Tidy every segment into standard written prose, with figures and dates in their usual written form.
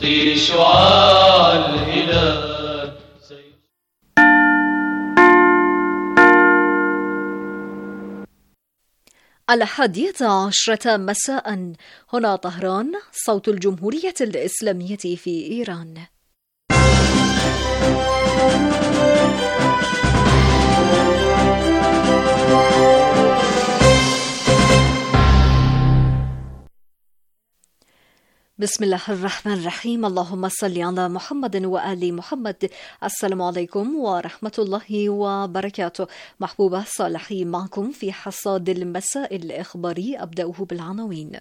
طير شعاع الهلال. الحادية عشرة مساء، هنا طهران، صوت الجمهورية الإسلامية في إيران. بسم الله الرحمن الرحيم. اللهم صل على محمد وآل محمد. السلام عليكم ورحمة الله وبركاته. محبوبة صالحي معكم في حصاد المساء الإخباري. أبدأه بالعناوين.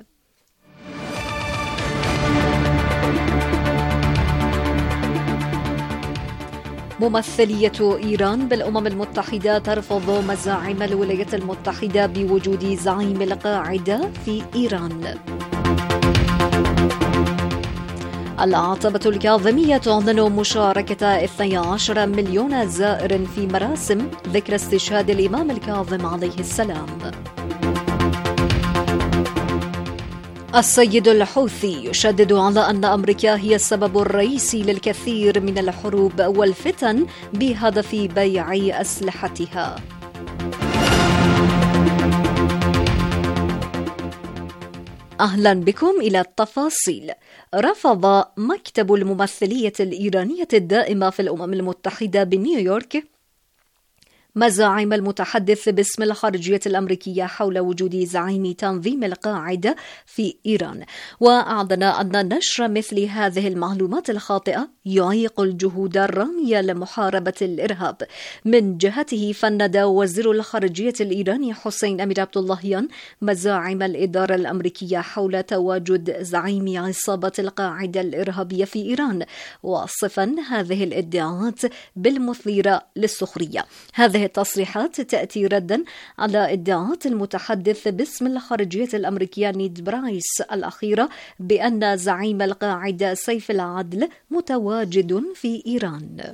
ممثلية إيران بالأمم المتحدة ترفض مزاعم الولايات المتحدة بوجود زعيم القاعدة في إيران. العتبة الكاظمية تعلن مشاركة 12 مليون زائر في مراسم ذكرى استشهاد الإمام الكاظم عليه السلام. السيد الحوثي يشدد على أن أمريكا هي السبب الرئيسي للكثير من الحروب والفتن بهدف بيع أسلحتها. أهلا بكم إلى التفاصيل. رفض مكتب الممثلية الإيرانية الدائمة في الأمم المتحدة بنيويورك مزاعم المتحدث باسم الخارجية الأمريكية حول وجود زعيم تنظيم القاعدة في إيران، وأعلن أن نشر مثل هذه المعلومات الخاطئة يعيق الجهود الرامية لمحاربة الإرهاب. من جهته فند وزير الخارجية الإيراني حسين أمير عبداللهيان مزاعم الإدارة الأمريكية حول تواجد زعيم عصابة القاعدة الإرهابية في إيران، واصفا هذه الادعاءات بالمثيرة للسخرية. هذه التصريحات تأتي ردا على ادعاءات المتحدث باسم الخارجية الأمريكية نيد برايس الأخيرة بأن زعيم القاعدة سيف العدل متواجد في إيران.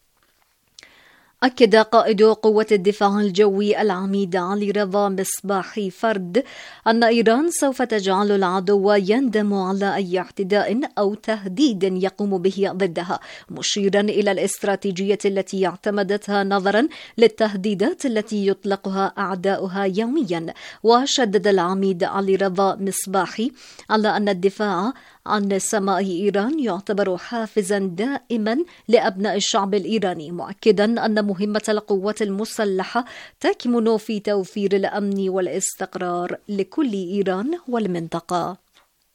أكد قائد قوة الدفاع الجوي العميد علي رضا مصباحي فرد أن إيران سوف تجعل العدو يندم على أي اعتداء أو تهديد يقوم به ضدها، مشيرا إلى الاستراتيجية التي اعتمدتها نظرا للتهديدات التي يطلقها أعداؤها يوميا. وشدد العميد علي رضا مصباحي على أن الدفاع عن سماء إيران يعتبر حافزا دائما لأبناء الشعب الإيراني، مؤكدا أن مهمة القوات المسلحة تكمن في توفير الأمن والاستقرار لكل إيران والمنطقة.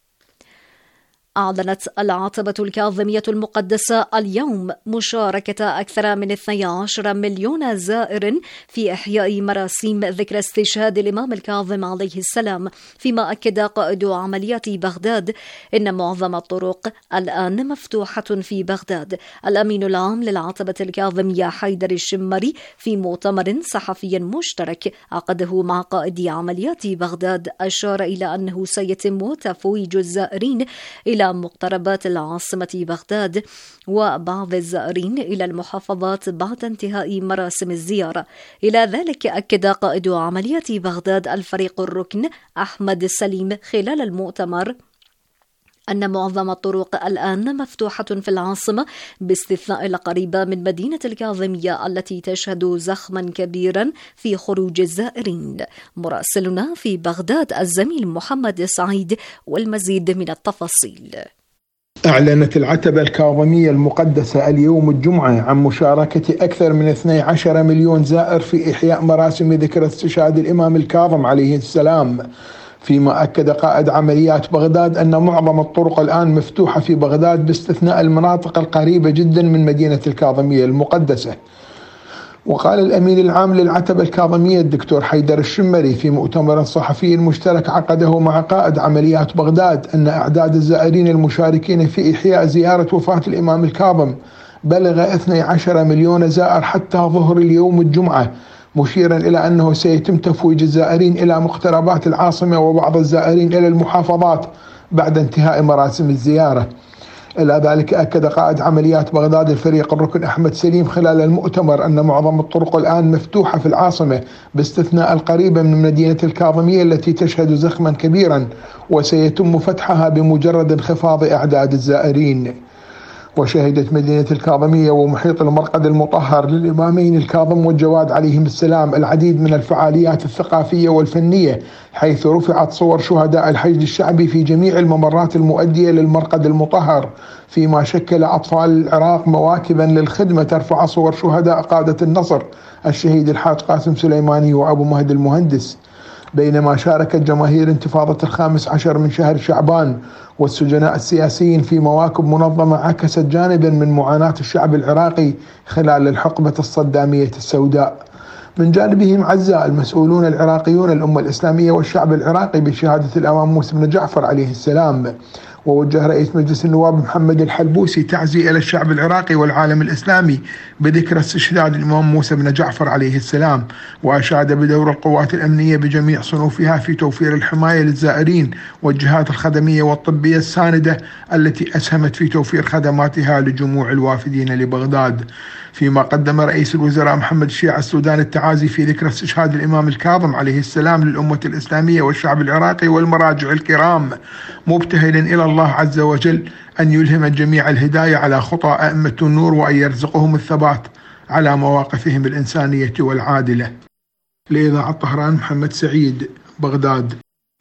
أعلنت العتبة الكاظمية المقدسة اليوم مشاركة أكثر من 12 مليون زائر في إحياء مراسيم ذكرى استشهاد الإمام الكاظم عليه السلام، فيما أكد قائد عمليات بغداد إن معظم الطرق الآن مفتوحة في بغداد. الأمين العام للعتبة الكاظمية حيدر الشمري في مؤتمر صحفي مشترك عقده مع قائد عمليات بغداد أشار إلى أنه سيتم تفويج الزائرين إلى مقتربات العاصمة بغداد وبعض الزائرين إلى المحافظات بعد انتهاء مراسم الزيارة. إلى ذلك أكد قائد عمليات بغداد الفريق الركن أحمد سليم خلال المؤتمر أن معظم الطرق الآن مفتوحة في العاصمة باستثناء القريبة من مدينة الكاظمية التي تشهد زخما كبيرا في خروج الزائرين. مراسلنا في بغداد الزميل محمد سعيد والمزيد من التفاصيل. أعلنت العتبة الكاظمية المقدسة اليوم الجمعة عن مشاركة أكثر من 12 مليون زائر في إحياء مراسم ذكرى استشهاد الإمام الكاظم عليه السلام، فيما أكد قائد عمليات بغداد أن معظم الطرق الآن مفتوحة في بغداد باستثناء المناطق القريبة جدا من مدينة الكاظمية المقدسة. وقال الأمين العام للعتبة الكاظمية الدكتور حيدر الشمري في مؤتمر صحفي مشترك عقده مع قائد عمليات بغداد أن أعداد الزائرين المشاركين في إحياء زيارة وفاة الإمام الكاظم بلغ 12 مليون زائر حتى ظهر اليوم الجمعة، مشيرا إلى أنه سيتم تفويج الزائرين إلى مقتربات العاصمة وبعض الزائرين إلى المحافظات بعد انتهاء مراسم الزيارة. إلى ذلك أكد قائد عمليات بغداد الفريق الركن أحمد سليم خلال المؤتمر أن معظم الطرق الآن مفتوحة في العاصمة باستثناء القريبة من مدينة الكاظمية التي تشهد زخما كبيرا وسيتم فتحها بمجرد انخفاض أعداد الزائرين. وشهدت مدينة الكاظمية ومحيط المرقد المطهر للإمامين الكاظم والجواد عليهم السلام العديد من الفعاليات الثقافية والفنية، حيث رفعت صور شهداء الحشد الشعبي في جميع الممرات المؤدية للمرقد المطهر، فيما شكل أطفال العراق مواكبا للخدمة ترفع صور شهداء قادة النصر الشهيد الحاج قاسم سليماني وأبو مهد المهندس. بينما شاركت جماهير انتفاضة 15 من شهر شعبان والسجناء السياسيين في مواكب منظمة عكست جانبا من معاناة الشعب العراقي خلال الحقبة الصدامية السوداء. من جانبهم عزى المسؤولون العراقيون الأمة الإسلامية والشعب العراقي بشهادة الإمام موسى بن جعفر عليه السلام. ووجه رئيس مجلس النواب محمد الحلبوسي تعزية إلى الشعب العراقي والعالم الإسلامي بذكرى استشهاد الإمام موسى بن جعفر عليه السلام، وأشاد بدور القوات الأمنية بجميع صنوفها في توفير الحماية للزائرين والجهات الخدمية والطبية الساندة التي أسهمت في توفير خدماتها لجموع الوافدين لبغداد. فيما قدم رئيس الوزراء محمد الشيع السودان التعازي في ذكرى استشهاد الإمام الكاظم عليه السلام للأمة الإسلامية والشعب العراقي والمراجع الكرام، مبتهلا إلى الله عز وجل أن يلهم الجميع الهداية على خطى أئمة النور وأن يرزقهم الثبات على مواقفهم الإنسانية والعادلة. لإذاعة طهران محمد سعيد، بغداد.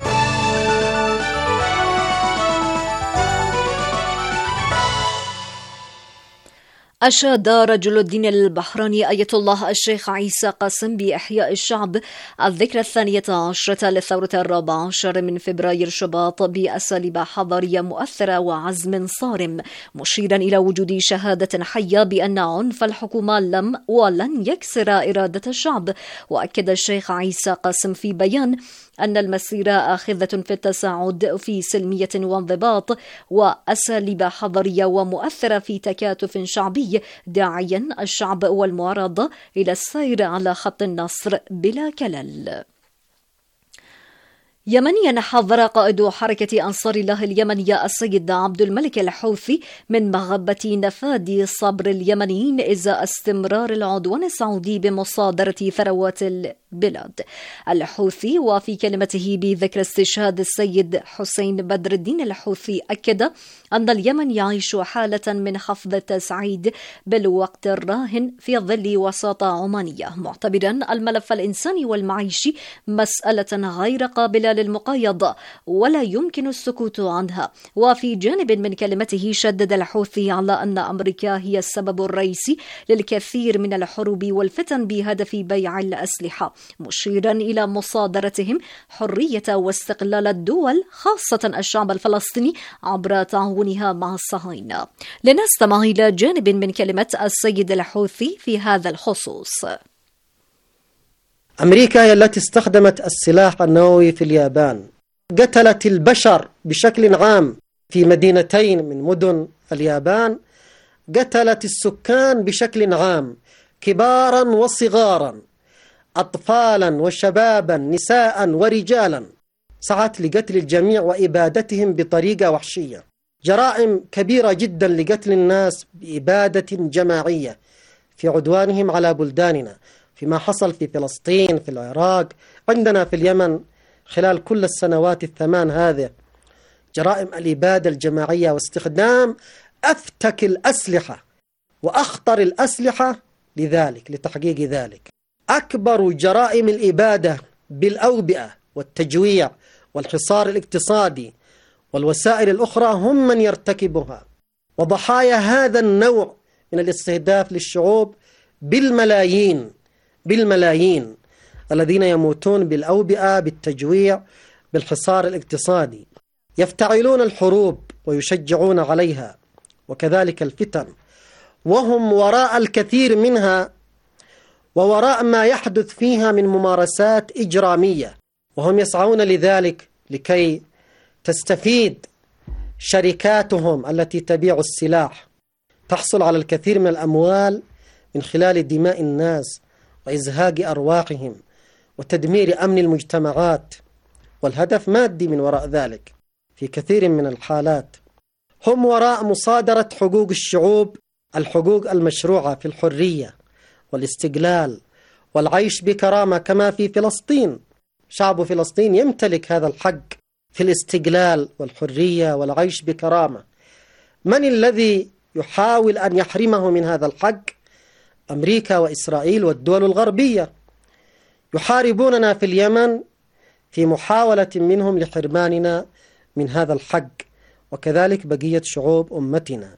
أشاد رجل الدين البحراني آية الله الشيخ عيسى قاسم بإحياء الشعب الذكرى 12 للثورة 14 من فبراير شباط بأساليب حضارية مؤثرة وعزم صارم، مشيرا إلى وجود شهادة حية بأن عنف الحكومة لم ولن يكسر إرادة الشعب. وأكد الشيخ عيسى قاسم في بيان أن المسيرة آخذة في التساعد في سلمية وانضباط وأساليب حضارية ومؤثرة في تكاتف شعبي، داعيا الشعب والمعارضة إلى السير على خط النصر بلا كلل. يمنيا حذر قائد حركة أنصار الله اليمنية السيد عبد الملك الحوثي من مغبة نفاذ صبر اليمنيين إزاء استمرار العدوان السعودي بمصادرة ثروات البلاد. الحوثي وفي كلمته بذكر استشهاد السيد حسين بدر الدين الحوثي أكد أن اليمن يعيش حالة من خفض التسعيد بالوقت الراهن في ظل وساطة عمانية، معتبرا الملف الإنساني والمعيشي مسألة غير قابلة للمقايضة ولا يمكن السكوت عنها. وفي جانب من كلمته شدد الحوثي على أن أمريكا هي السبب الرئيسي للكثير من الحروب والفتن بهدف بيع الأسلحة، مشيرا إلى مصادرتهم حرية واستقلال الدول خاصة الشعب الفلسطيني عبر تعاونها مع الصهاينة. لنستمع إلى جانب من كلمة السيد الحوثي في هذا الخصوص. أمريكا هي التي استخدمت السلاح النووي في اليابان، قتلت البشر بشكل عام في مدينتين من مدن اليابان، قتلت السكان بشكل عام كبارا وصغارا، أطفالا وشبابا، نساء ورجالا، سعت لقتل الجميع وإبادتهم بطريقة وحشية. جرائم كبيرة جدا لقتل الناس بإبادة جماعية في عدوانهم على بلداننا، فيما حصل في فلسطين، في العراق، عندنا في اليمن خلال كل السنوات الثمان هذه. جرائم الإبادة الجماعية واستخدام أفتك الأسلحة وأخطر الأسلحة لذلك، لتحقيق ذلك. أكبر جرائم الإبادة بالأوبئة والتجويع والحصار الاقتصادي والوسائل الأخرى هم من يرتكبها. وضحايا هذا النوع من الاستهداف للشعوب بالملايين الذين يموتون بالأوبئة، بالتجويع، بالحصار الاقتصادي. يفتعلون الحروب ويشجعون عليها وكذلك الفتن، وهم وراء الكثير منها ووراء ما يحدث فيها من ممارسات إجرامية، وهم يسعون لذلك لكي تستفيد شركاتهم التي تبيع السلاح، تحصل على الكثير من الأموال من خلال دماء الناس وإزهاق أرواحهم وتدمير أمن المجتمعات، والهدف مادي من وراء ذلك في كثير من الحالات. هم وراء مصادرة حقوق الشعوب، الحقوق المشروعة في الحرية والاستقلال والعيش بكرامة، كما في فلسطين. شعب فلسطين يمتلك هذا الحق في الاستقلال والحرية والعيش بكرامة. من الذي يحاول أن يحرمه من هذا الحق؟ أمريكا وإسرائيل والدول الغربية. يحاربوننا في اليمن في محاولة منهم لحرماننا من هذا الحق، وكذلك بقية شعوب أمتنا.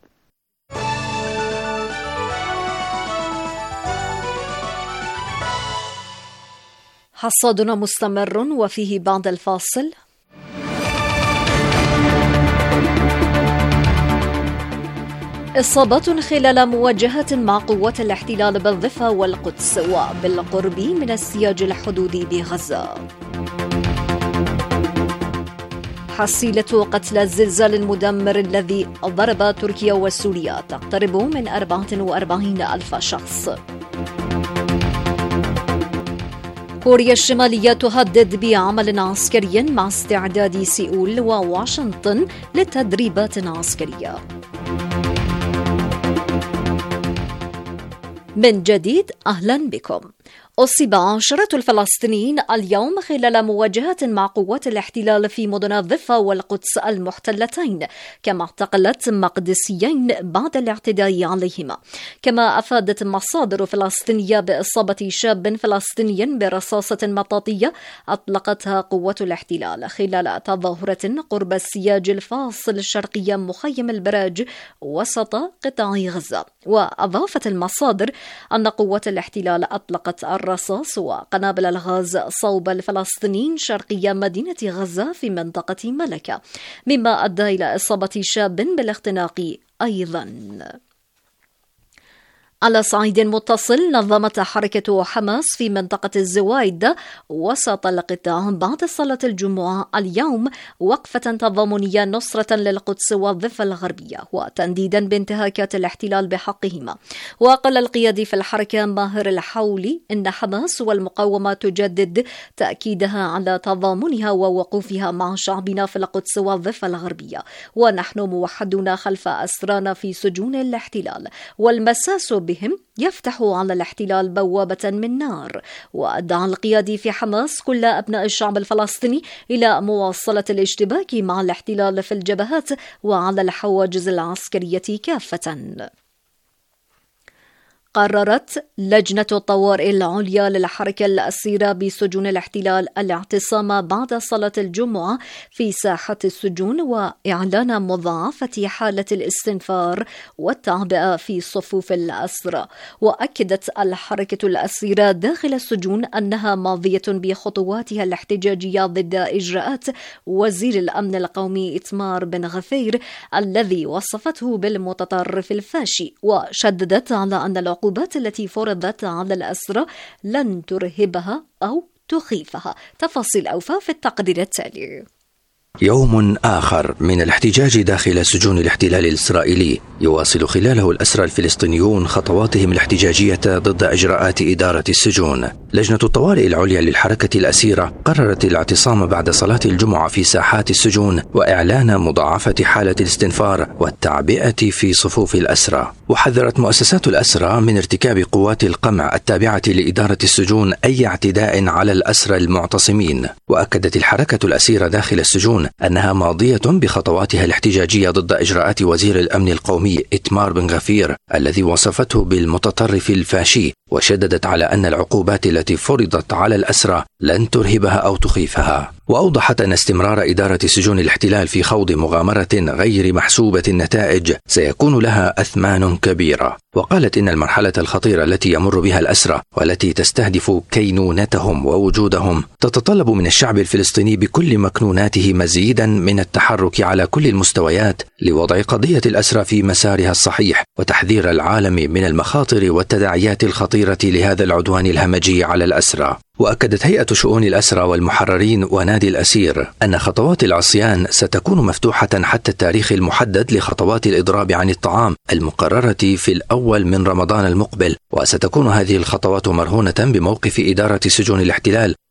حصادنا مستمر وفيه بعد الفاصل. إصابات خلال مواجهة مع قوات الاحتلال بالضفة والقدس وبالقرب من السياج الحدودي بغزة. حصيلة قتلى الزلزال المدمر الذي ضرب تركيا وسوريا تقترب من 44,000 شخص. كوريا الشمالية تهدد بعمل عسكري مع استعداد سيئول وواشنطن لتدريبات عسكرية. من جديد أهلا بكم. أصيب عشرة الفلسطينيين اليوم خلال مواجهة مع قوات الاحتلال في مدن الضفة والقدس المحتلتين، كما اعتقلت مقدسيين بعد الاعتداء عليهما. كما أفادت مصادر فلسطينية بإصابة شاب فلسطيني برصاصة مطاطية أطلقتها قوات الاحتلال خلال تظاهرة قرب السياج الفاصل شرقي مخيم البراج وسط قطاع غزة. وأضافت المصادر أن قوات الاحتلال أطلقت الرصاص وقنابل الغاز صوب الفلسطينيين شرقي مدينة غزة في منطقة ملكة، مما أدى إلى إصابة شاب بالاختناق أيضا. على صعيد متصل، نظمت حركة حماس في منطقة الزوايد وسط القطاع بعد صلاة الجمعة اليوم وقفة تضامنية نصرة للقدس والضفة الغربية وتنديدا بانتهاكات الاحتلال بحقهما. وقال القيادي في الحركة ماهر الحولي إن حماس والمقاومة تجدد تأكيدها على تضامنها ووقوفها مع شعبنا في القدس والضفة الغربية، ونحن موحدون خلف أسرانا في سجون الاحتلال، والمساس بهم يفتح على الاحتلال بوابة من نار. وأدعى القيادي في حماس كل أبناء الشعب الفلسطيني إلى مواصلة الاشتباك مع الاحتلال في الجبهات وعلى الحواجز العسكرية كافة. قررت لجنة الطوارئ العليا للحركة الأسيرة بسجون الاحتلال الاعتصام بعد صلاة الجمعة في ساحة السجون وإعلان مضاعفة حالة الاستنفار والتعبئة في صفوف الأسرى. وأكدت الحركة الأسيرة داخل السجون أنها ماضية بخطواتها الاحتجاجية ضد إجراءات وزير الأمن القومي إتمار بن غفير الذي وصفته بالمتطرف الفاشي، وشددت على أن العقوبات التي فرضت على الأسرى لن ترهبها أو تخيفها. تفاصيل أوفى في التقرير التالي. يوم آخر من الاحتجاج داخل سجون الاحتلال الإسرائيلي يواصل خلاله الأسرى الفلسطينيون خطواتهم الاحتجاجية ضد إجراءات إدارة السجون. لجنة الطوارئ العليا للحركة الأسيرة قررت الاعتصام بعد صلاة الجمعة في ساحات السجون وإعلان مضاعفة حالة الاستنفار والتعبئة في صفوف الأسرى. وحذرت مؤسسات الأسرى من ارتكاب قوات القمع التابعة لإدارة السجون أي اعتداء على الأسرى المعتصمين. وأكدت الحركة الأسيرة داخل السجون أنها ماضية بخطواتها الاحتجاجية ضد إجراءات وزير الأمن القومي إتمار بن غفير الذي وصفته بالمتطرف الفاشي، وشددت على أن العقوبات التي فرضت على الأسرى لن ترهبها أو تخيفها. وأوضحت أن استمرار إدارة سجون الاحتلال في خوض مغامرة غير محسوبة النتائج سيكون لها أثمان كبيرة. وقالت إن المرحلة الخطيرة التي يمر بها الأسرى والتي تستهدف كينونتهم ووجودهم تتطلب من الشعب الفلسطيني بكل مكنوناته مزيدا من التحرك على كل المستويات لوضع قضية الأسرى في مسارها الصحيح وتحذير العالم من المخاطر والتداعيات الخطيرة لهذا العدوان الهمجي على الأسرى. وأكدت هيئة شؤون الأسرى والمحررين ونادي الأسير أن خطوات العصيان ستكون مفتوحة حتى التاريخ المحدد لخطوات الإضراب عن الطعام المقررة في الأول من رمضان المقبل، وستكون هذه الخطوات مرهونة بموقف إدارة سجون الاحتلال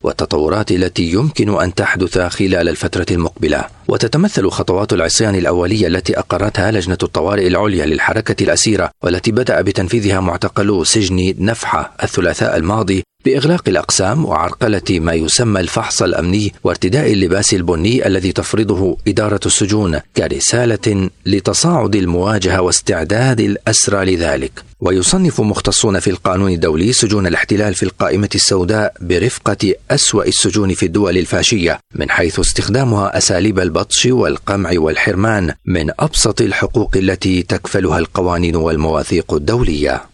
والتطورات التي يمكن أن تحدث خلال الفترة المقبلة. وتتمثل خطوات العصيان الأولية التي أقرتها لجنة الطوارئ العليا للحركة الأسيرة والتي بدأ بتنفيذها معتقلو سجن نفحة الثلاثاء الماضي بإغلاق الأقسام وعرقلة ما يسمى الفحص الأمني وارتداء اللباس البني الذي تفرضه إدارة السجون كرسالة لتصاعد المواجهة واستعداد الأسرى لذلك. ويصنف مختصون في القانون الدولي سجون الاحتلال في القائمة السوداء برفقة أسوأ السجون في الدول الفاشية من حيث استخدامها أساليب البطش والقمع والحرمان من أبسط الحقوق التي تكفلها القوانين والمواثيق الدولية.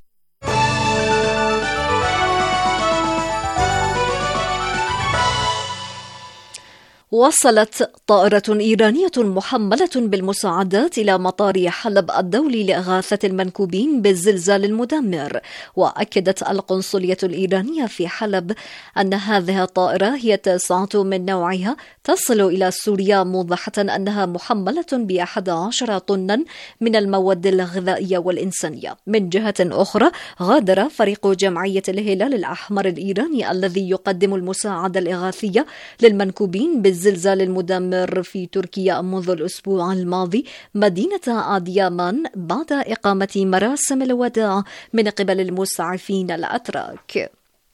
وصلت طائرة إيرانية محملة بالمساعدات إلى مطار حلب الدولي لإغاثة المنكوبين بالزلزال المدمر. وأكدت القنصلية الإيرانية في حلب أن هذه الطائرة هي التاسعة من نوعها تصل إلى سوريا، موضحة أنها محملة ب11 طنا من المواد الغذائية والإنسانية. من جهة أخرى، غادر فريق جمعية الهلال الأحمر الإيراني الذي يقدم المساعدة الإغاثية للمنكوبين بالزلزال المدمر في تركيا منذ الأسبوع الماضي مدينة أديامان بعد إقامة مراسم الوداع من قبل المسعفين الأتراك.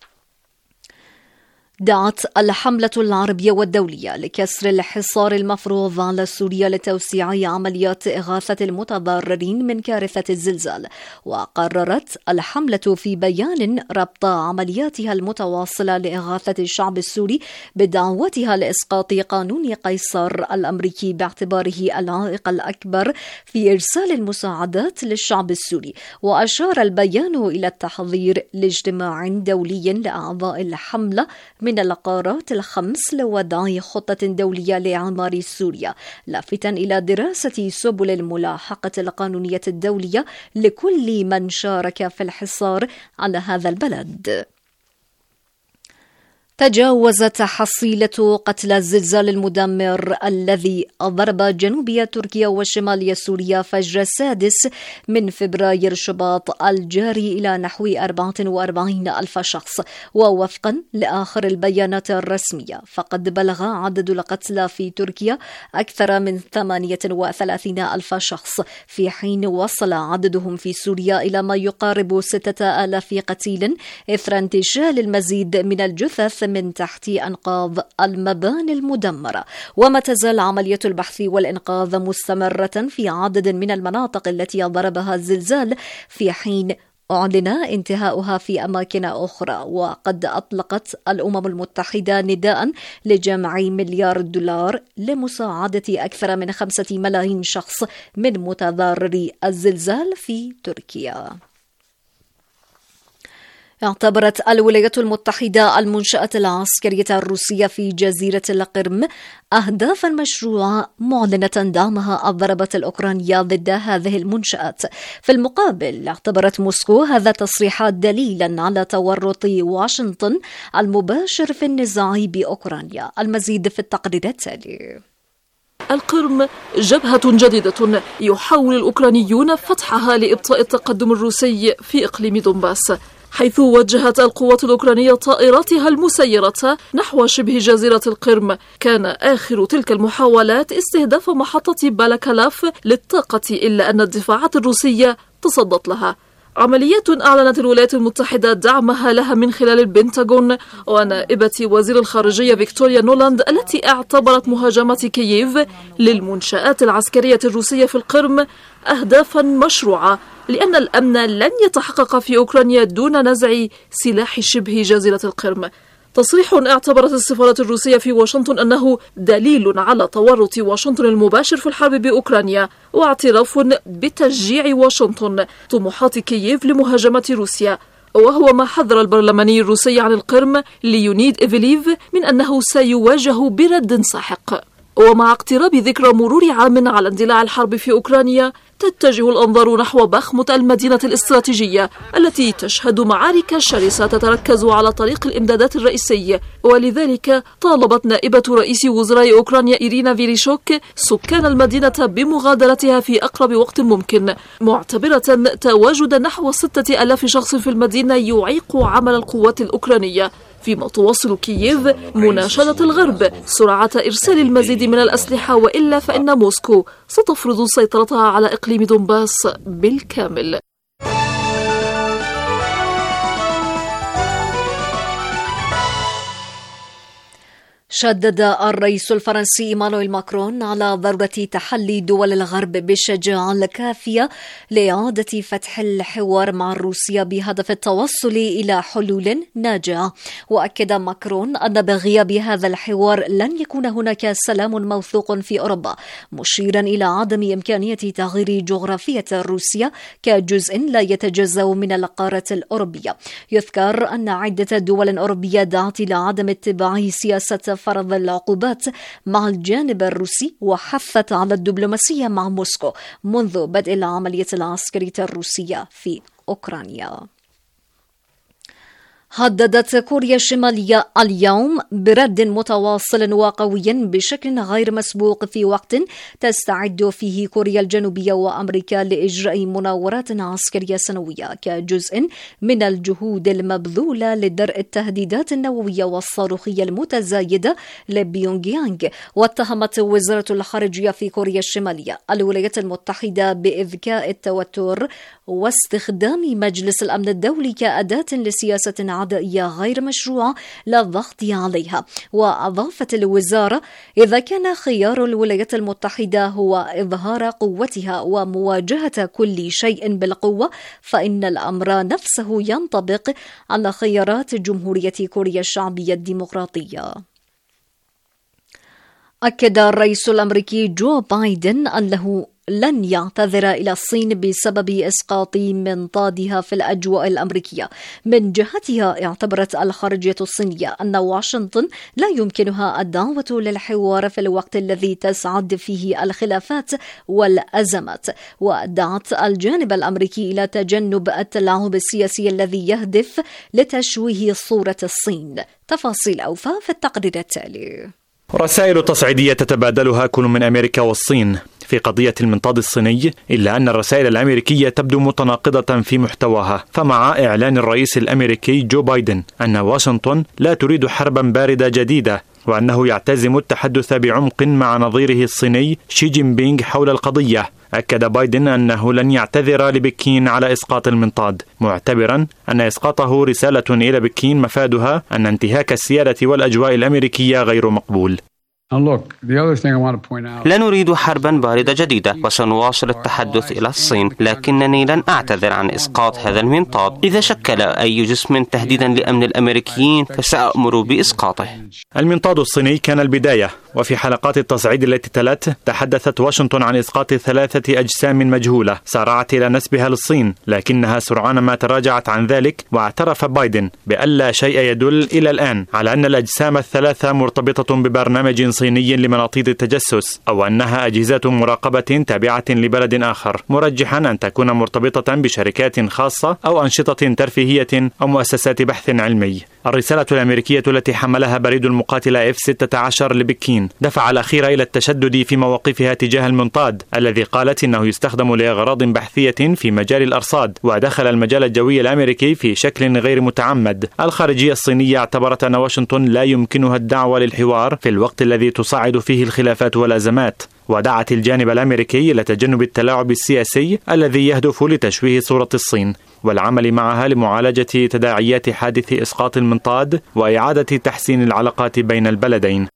دعت الحملة العربية والدولية لكسر الحصار المفروض على سوريا لتوسيع عمليات إغاثة المتضررين من كارثة الزلزال. وقررت الحملة في بيان ربط عملياتها المتواصلة لإغاثة الشعب السوري بدعوتها لإسقاط قانون قيصر الأمريكي باعتباره العائق الأكبر في إرسال المساعدات للشعب السوري. وأشار البيان إلى التحضير لاجتماع دولي لأعضاء الحملة من القارات الخمس لوضع خطة دولية لإعمار سوريا، لافتا إلى دراسة سبل الملاحقة القانونية الدولية لكل من شارك في الحصار على هذا البلد. تجاوزت حصيلة قتلى الزلزال المدمر الذي ضرب جنوبية تركيا وشمالية سوريا فجر السادس من فبراير شباط الجاري إلى نحو 44,000 شخص. ووفقا لآخر البيانات الرسمية فقد بلغ عدد القتلى في تركيا أكثر من 38,000 شخص، في حين وصل عددهم في سوريا إلى ما يقارب 6,000 قتيل إثر انتشال المزيد من الجثث من تحت أنقاض المباني المدمرة. وما تزال عملية البحث والإنقاذ مستمرة في عدد من المناطق التي ضربها الزلزال، في حين أعلن انتهاؤها في أماكن أخرى. وقد أطلقت الأمم المتحدة نداء لجمع $1 مليار لمساعدة أكثر من 5 ملايين شخص من متضرري الزلزال في تركيا. اعتبرت الولايات المتحدة المنشأة العسكرية الروسية في جزيرة القرم أهدافا مشروعة معلنة دعمها الضربات الأوكرانية ضد هذه المنشآت. في المقابل اعتبرت موسكو هذا تصريحات دليلا على تورط واشنطن المباشر في النزاع بأوكرانيا. المزيد في التقرير التالي. القرم جبهة جديدة يحاول الأوكرانيون فتحها لإبطاء التقدم الروسي في إقليم دونباس، حيث وجهت القوات الأوكرانية طائراتها المسيرة نحو شبه جزيرة القرم. كان آخر تلك المحاولات استهداف محطة بالاكلاف للطاقة، إلا أن الدفاعات الروسية تصدت لها. عمليات أعلنت الولايات المتحدة دعمها لها من خلال البنتاغون ونائبة وزير الخارجية فيكتوريا نولاند، التي اعتبرت مهاجمة كييف للمنشآت العسكرية الروسية في القرم أهدافا مشروعة، لأن الأمن لن يتحقق في أوكرانيا دون نزع سلاح شبه جزيرة القرم. تصريح اعتبرت السفارة الروسية في واشنطن أنه دليل على تورط واشنطن المباشر في الحرب بأوكرانيا، واعتراف بتشجيع واشنطن طموحات كييف لمهاجمة روسيا. وهو ما حذر البرلماني الروسي عن القرم ليونيد إيفليف من أنه سيواجه برد ساحق. ومع اقتراب ذكرى مرور عام على اندلاع الحرب في أوكرانيا، تتجه الأنظار نحو بخموت المدينة الاستراتيجية التي تشهد معارك شرسة تتركز على طريق الإمدادات الرئيسي. ولذلك طالبت نائبة رئيس وزراء أوكرانيا إيرينا فيريشوك سكان المدينة بمغادرتها في أقرب وقت ممكن، معتبرة تواجد نحو 6,000 شخص في المدينة يعيق عمل القوات الأوكرانية. فيما تواصل كييف مناشدة الغرب سرعة إرسال المزيد من الأسلحة، وإلا فإن موسكو ستفرض سيطرتها على إقليم دونباس بالكامل. شدد الرئيس الفرنسي إيمانويل ماكرون على ضرورة تحلي دول الغرب بالشجاعة الكافية لإعادة فتح الحوار مع روسيا بهدف التوصل إلى حلول ناجعة. وأكد ماكرون أن بغياب هذا الحوار لن يكون هناك سلام موثوق في أوروبا، مشيرا إلى عدم إمكانية تغيير جغرافية روسيا كجزء لا يتجزأ من القارة الأوروبية. يذكر أن عدة دول أوروبية دعت إلى عدم اتباع سياسة فرض العقوبات مع الجانب الروسي، وحثت على الدبلوماسية مع موسكو منذ بدء العملية العسكرية الروسية في أوكرانيا. هددت كوريا الشمالية اليوم برد متواصل وقوي بشكل غير مسبوق في وقت تستعد فيه كوريا الجنوبية وأمريكا لإجراء مناورات عسكرية سنوية كجزء من الجهود المبذولة لدرء التهديدات النووية والصاروخية المتزايدة لبيونغ يانغ. واتهمت وزارة الخارجية في كوريا الشمالية الولايات المتحدة بإذكاء التوتر واستخدام مجلس الأمن الدولي كأداة لسياسة عدائية غير مشروعة للضغط عليها. وأضافت الوزارة: إذا كان خيار الولايات المتحدة هو إظهار قوتها ومواجهة كل شيء بالقوة، فإن الأمر نفسه ينطبق على خيارات جمهورية كوريا الشعبية الديمقراطية. أكد الرئيس الأمريكي جو بايدن أنه لن يعتذر إلى الصين بسبب إسقاط منطادها في الأجواء الأمريكية. من جهتها اعتبرت الخارجية الصينية أن واشنطن لا يمكنها الدعوة للحوار في الوقت الذي تسعد فيه الخلافات والأزمات، ودعت الجانب الأمريكي إلى تجنب التلاعب السياسي الذي يهدف لتشويه صورة الصين. تفاصيل أوفى في التقرير التالي. رسائل تصعيدية تتبادلها كل من أمريكا والصين في قضية المنطاد الصيني، إلا أن الرسائل الأمريكية تبدو متناقضة في محتواها. فمع إعلان الرئيس الأمريكي جو بايدن أن واشنطن لا تريد حربا باردة جديدة، وأنه يعتزم التحدث بعمق مع نظيره الصيني شي جين بينغ حول القضية، أكد بايدن أنه لن يعتذر لبكين على إسقاط المنطاد، معتبرا أن إسقاطه رسالة إلى بكين مفادها أن انتهاك السيادة والأجواء الأمريكية غير مقبول. لا نريد حربا باردة جديدة، وسنواصل التحدث إلى الصين، لكنني لن أعتذر عن إسقاط هذا المنطاد. إذا شكل أي جسم تهديدا لأمن الأمريكيين فسأأمر بإسقاطه. المنطاد الصيني كان البداية، وفي حلقات التصعيد التي تلت تحدثت واشنطن عن إسقاط 3 أجسام مجهولة سارعت إلى نسبها للصين، لكنها سرعان ما تراجعت عن ذلك. واعترف بايدن بأن لا شيء يدل إلى الآن على أن الأجسام ال3 مرتبطة ببرنامج صيني لمناطيد التجسس، أو أنها أجهزة مراقبة تابعة لبلد آخر، مرجحا أن تكون مرتبطة بشركات خاصة أو أنشطة ترفيهية أو مؤسسات بحث علمي. الرسالة الأمريكية التي حملها بريد المقاتلة F-16 لبكين دفع الأخير إلى التشدد في مواقفها تجاه المنطاد، الذي قالت إنه يستخدم لأغراض بحثية في مجال الأرصاد، ودخل المجال الجوي الأمريكي في شكل غير متعمد. الخارجية الصينية اعتبرت أن واشنطن لا يمكنها الدعوة للحوار في الوقت الذي تصاعد فيه الخلافات والأزمات، ودعت الجانب الأمريكي إلى تجنب التلاعب السياسي الذي يهدف لتشويه صورة الصين، والعمل معها لمعالجة تداعيات حادث إسقاط المنطاد وإعادة تحسين العلاقات بين البلدين.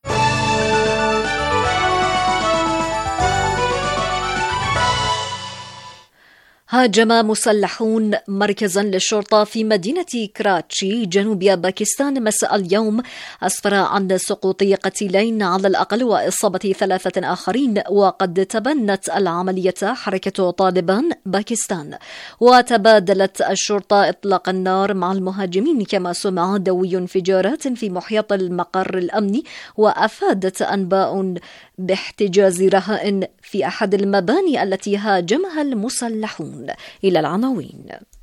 هاجم مسلحون مركزا للشرطة في مدينة كراتشي جنوب باكستان مساء اليوم، أسفر عن سقوط قتيلين على الأقل وإصابة 3 آخرين. وقد تبنت العملية حركة طالبان باكستان، وتبادلت الشرطة إطلاق النار مع المهاجمين، كما سمع دوي انفجارات في محيط المقر الأمني. وأفادت أنباء باحتجاز رهائن في أحد المباني التي هاجمها المسلحون. إلى العناوين.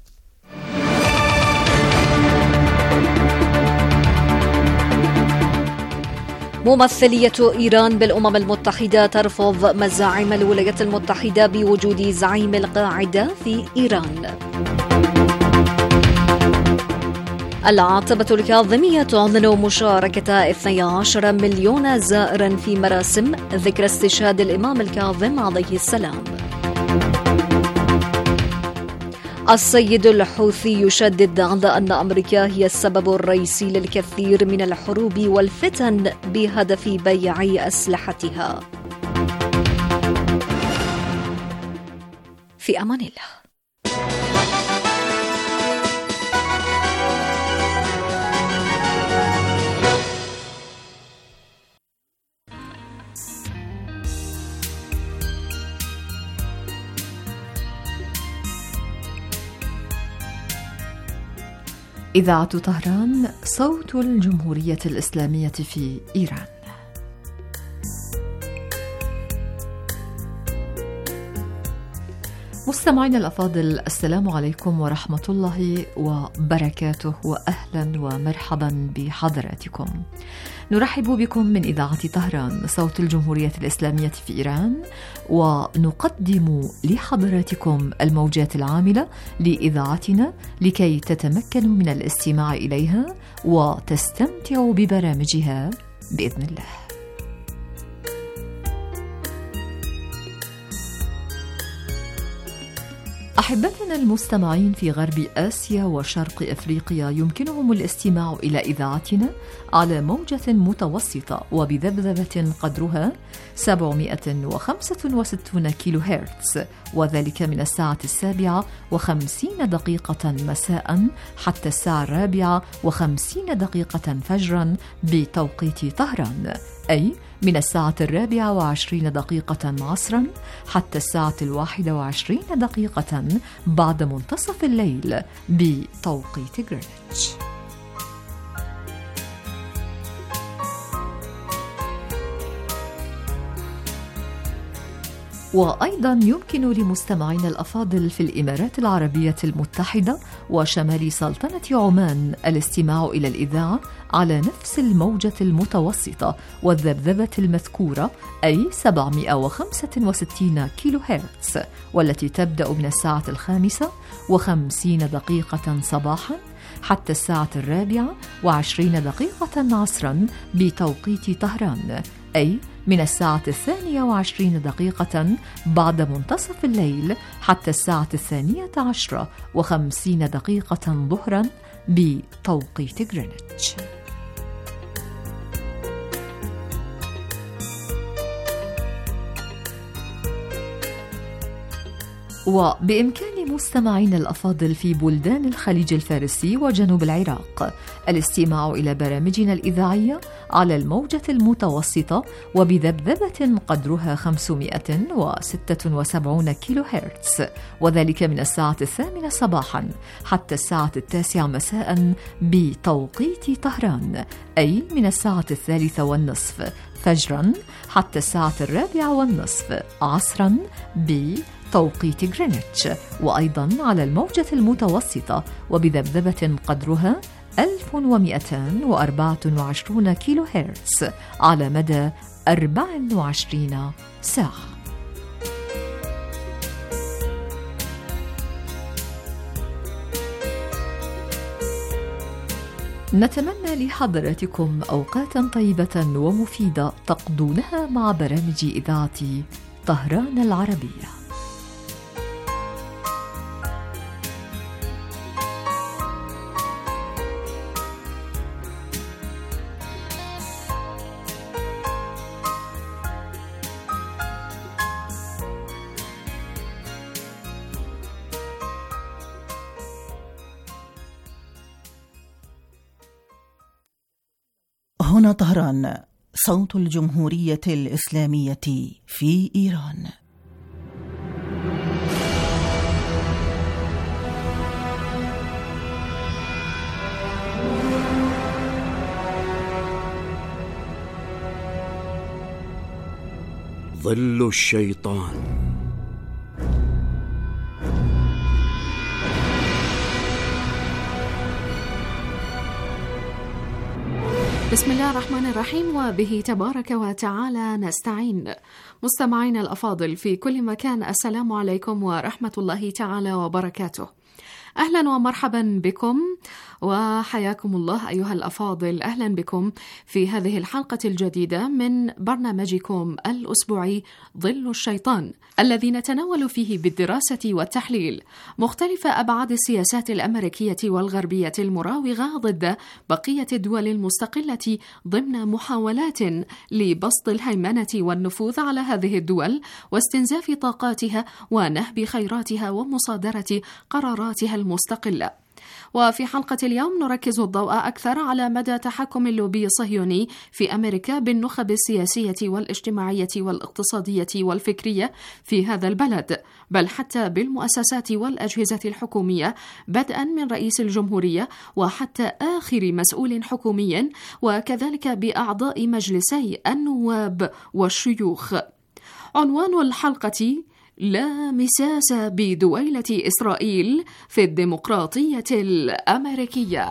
ممثلية إيران بالأمم المتحدة ترفض مزاعم الولايات المتحدة بوجود زعيم القاعدة في إيران. العتبة الكاظمية تعلن مشاركة 12 مليون زائر في مراسم ذكرى استشهاد الإمام الكاظم عليه السلام. السيد الحوثي يشدد على أن أمريكا هي السبب الرئيسي للكثير من الحروب والفتن بهدف بيع أسلحتها. في أمان الله. إذاعة طهران، صوت الجمهورية الإسلامية في إيران. مستمعينا الأفاضل، السلام عليكم ورحمة الله وبركاته، وأهلا ومرحبا بحضراتكم. نرحب بكم من إذاعة طهران، صوت الجمهورية الإسلامية في إيران، ونقدم لحضراتكم الموجات العاملة لإذاعتنا لكي تتمكنوا من الاستماع إليها وتستمتعوا ببرامجها بإذن الله. أحبتنا المستمعين في غرب آسيا وشرق أفريقيا، يمكنهم الاستماع إلى إذاعتنا على موجة متوسطة وبذبذبة قدرها 765 كيلو هرتز، وذلك من الساعة 7:50 مساء حتى الساعة 4:50 فجرا بتوقيت طهران، أي من الساعة 24 عصرا حتى الساعة 21 بعد منتصف الليل بتوقيت غرينتش. وأيضا يمكن لمستمعينا الأفاضل في الإمارات العربية المتحدة وشمال سلطنة عمان الاستماع إلى الإذاعة على نفس الموجة المتوسطة والذبذبة المذكورة، أي 765 كيلو هرتز، والتي تبدأ من الساعة 5:50 صباحا حتى الساعة 4:20 عصرا بتوقيت طهران، أي من الساعة 22 بعد منتصف الليل حتى الساعة 12:50 ظهرا بتوقيت غرينتش. وبإمكان مستمعين الأفاضل في بلدان الخليج الفارسي وجنوب العراق الاستماع إلى برامجنا الإذاعية على الموجة المتوسطة وبذبذبة قدرها 576 كيلو هرتز، وذلك من الساعة 8 صباحا حتى الساعة 9 مساء بتوقيت طهران، أي من الساعة 3:30 فجرا حتى الساعة 4:30 عصرا بتوقيت غرينتش، وأيضا على الموجة المتوسطة وبذبذبة قدرها 1224 كيلو هرتز على مدى 24 ساعة. نتمنى لحضراتكم أوقاتا طيبة ومفيدة تقضونها مع برامج إذاعة طهران العربية. هنا طهران، صوت الجمهورية الإسلامية في إيران. ظل الشيطان. بسم الله الرحمن الرحيم، وبه تبارك وتعالى نستعين. مستمعينا الأفاضل في كل مكان، السلام عليكم ورحمة الله تعالى وبركاته. أهلا ومرحبا بكم وحياكم الله أيها الأفاضل. أهلا بكم في هذه الحلقة الجديدة من برنامجكم الأسبوعي ظل الشيطان، الذي نتناول فيه بالدراسة والتحليل مختلف أبعاد السياسات الأمريكية والغربية المراوغة ضد بقية الدول المستقلة ضمن محاولات لبسط الهيمنة والنفوذ على هذه الدول واستنزاف طاقاتها ونهب خيراتها ومصادرة قراراتها المستقلة. وفي حلقة اليوم نركز الضوء أكثر على مدى تحكم اللوبي الصهيوني في أمريكا بالنخب السياسية والاجتماعية والاقتصادية والفكرية في هذا البلد، بل حتى بالمؤسسات والأجهزة الحكومية بدءا من رئيس الجمهورية وحتى آخر مسؤول حكومي، وكذلك بأعضاء مجلسي النواب والشيوخ. عنوان الحلقة: لا مساس بدويلة إسرائيل في الديمقراطية الأمريكية.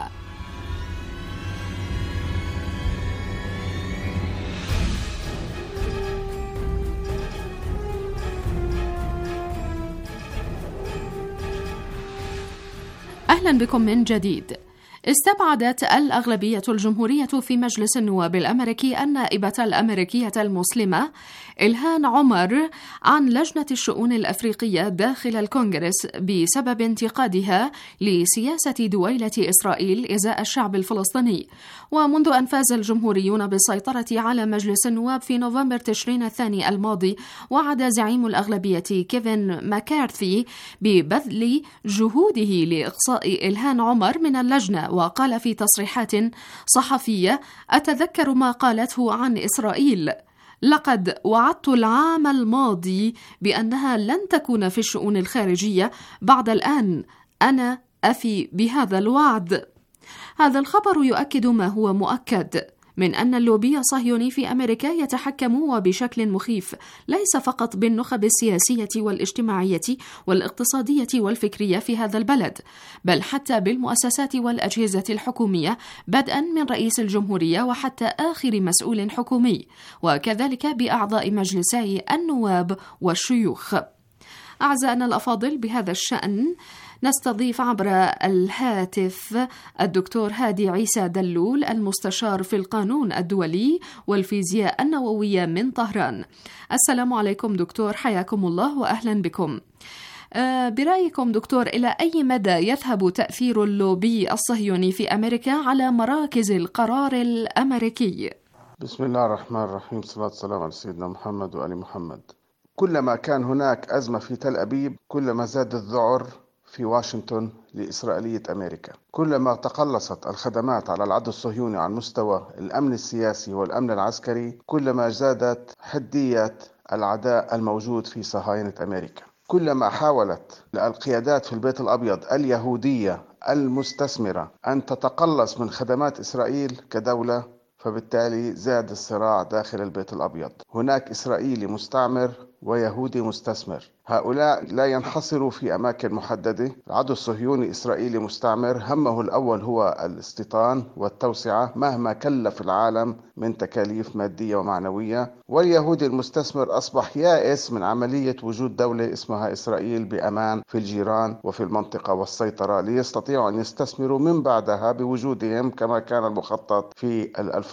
أهلا بكم من جديد. استبعدت الأغلبية الجمهورية في مجلس النواب الأمريكي النائبة الأمريكية المسلمة إلهان عمر عن لجنة الشؤون الأفريقية داخل الكونغرس بسبب انتقادها لسياسة دويلة إسرائيل إزاء الشعب الفلسطيني. ومنذ أن فاز الجمهوريون بالسيطرة على مجلس النواب في نوفمبر تشرين الثاني الماضي، وعد زعيم الأغلبية كيفن ماكارثي ببذل جهوده لإقصاء إلهان عمر من اللجنة، وقال في تصريحات صحفية: أتذكر ما قالته عن إسرائيل، لقد وعدت العام الماضي بأنها لن تكون في الشؤون الخارجية، بعد الآن أنا أفي بهذا الوعد. هذا الخبر يؤكد ما هو مؤكد من أن اللوبي الصهيوني في أمريكا يتحكم وبشكل مخيف ليس فقط بالنخب السياسية والاجتماعية والاقتصادية والفكرية في هذا البلد، بل حتى بالمؤسسات والأجهزة الحكومية بدءا من رئيس الجمهورية وحتى آخر مسؤول حكومي، وكذلك بأعضاء مجلسي النواب والشيوخ. أعزائنا الأفاضل، بهذا الشأن نستضيف عبر الهاتف الدكتور هادي عيسى دلول، المستشار في القانون الدولي والفيزياء النووية من طهران. السلام عليكم دكتور، حياكم الله وأهلا بكم. برأيكم دكتور، إلى أي مدى يذهب تأثير اللوبي الصهيوني في أمريكا على مراكز القرار الأمريكي؟ بسم الله الرحمن الرحيم، صلاة والسلام على سيدنا محمد وآل محمد. كلما كان هناك أزمة في تل أبيب كلما زاد الذعر في واشنطن لإسرائيلية أمريكا. كلما تقلصت الخدمات على العدو الصهيوني على مستوى الأمن السياسي والأمن العسكري كلما زادت حدية العداء الموجود في صهاينة أمريكا. كلما حاولت القيادات في البيت الأبيض اليهودية المستثمرة أن تتقلص من خدمات إسرائيل كدولة، فبالتالي زاد الصراع داخل البيت الأبيض. هناك إسرائيلي مستعمر ويهودي مستثمر، هؤلاء لا ينحصروا في أماكن محددة. العدو الصهيوني إسرائيلي مستعمر همه الأول هو الاستيطان والتوسعة مهما كلف العالم من تكاليف مادية ومعنوية، واليهودي المستثمر أصبح يائس من عملية وجود دولة اسمها إسرائيل بأمان في الجيران وفي المنطقة والسيطرة، ليستطيعوا أن يستثمروا من بعدها بوجودهم كما كان المخطط في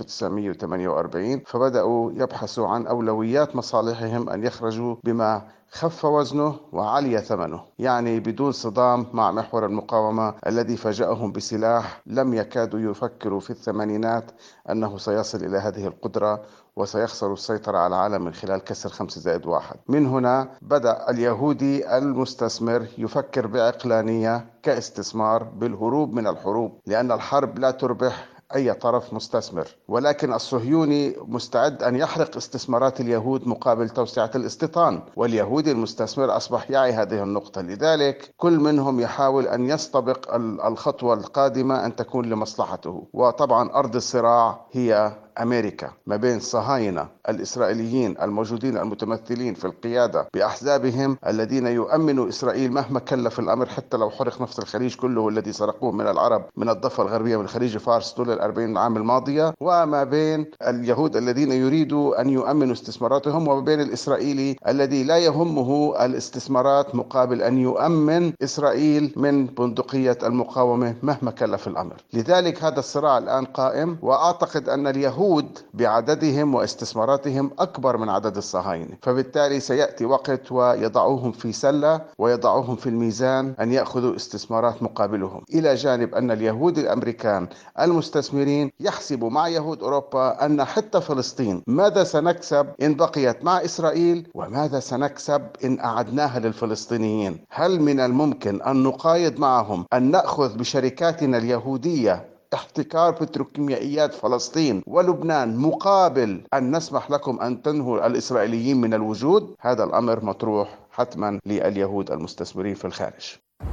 1948. فبدأوا يبحثوا عن أولويات مصالحهم أن يخرجوا بما خف وزنه وعلي ثمنه، يعني بدون صدام مع محور المقاومة الذي فاجأهم بسلاح لم يكادوا يفكروا في الثمانينات أنه سيصل إلى هذه القدرة وسيخسر السيطرة على العالم من خلال كسر 5+1. من هنا بدأ اليهودي المستثمر يفكر بعقلانية كاستثمار بالهروب من الحروب، لأن الحرب لا تربح أي طرف مستثمر، ولكن الصهيوني مستعد أن يحرق استثمارات اليهود مقابل توسعة الاستيطان، واليهودي المستثمر أصبح يعي هذه النقطة. لذلك كل منهم يحاول أن يستبق الخطوة القادمة أن تكون لمصلحته، وطبعا أرض الصراع هي أمريكا ما بين الصهاينة الإسرائيليين الموجودين المتمثلين في القيادة بأحزابهم الذين يؤمنوا إسرائيل مهما كلف الأمر، حتى لو حرق نفط الخليج كله الذي سرقوه من العرب من الضفة الغربية من خليج فارس طول 40 عام الماضية، وما بين اليهود الذين يريدوا أن يؤمنوا استثماراتهم، وما بين الإسرائيلي الذي لا يهمه الاستثمارات مقابل أن يؤمن إسرائيل من بندقية المقاومة مهما كلف الأمر. لذلك هذا الصراع الآن قائم، وأعتقد أن اليهود بعددهم واستثماراتهم أكبر من عدد الصهاينة، فبالتالي سيأتي وقت ويضعوهم في سلة ويضعوهم في الميزان أن يأخذوا استثمارات مقابلهم، إلى جانب أن اليهود الأمريكان المستثمرين يحسبوا مع يهود أوروبا أن حتى فلسطين ماذا سنكسب إن بقيت مع إسرائيل وماذا سنكسب إن أعدناها للفلسطينيين. هل من الممكن أن نقايض معهم أن نأخذ بشركاتنا اليهودية احتكار بتروكيميائيات فلسطين ولبنان مقابل أن نسمح لكم أن تنهوا الإسرائيليين من الوجود؟ هذا الأمر مطروح حتما لليهود المستثمرين في الخارج.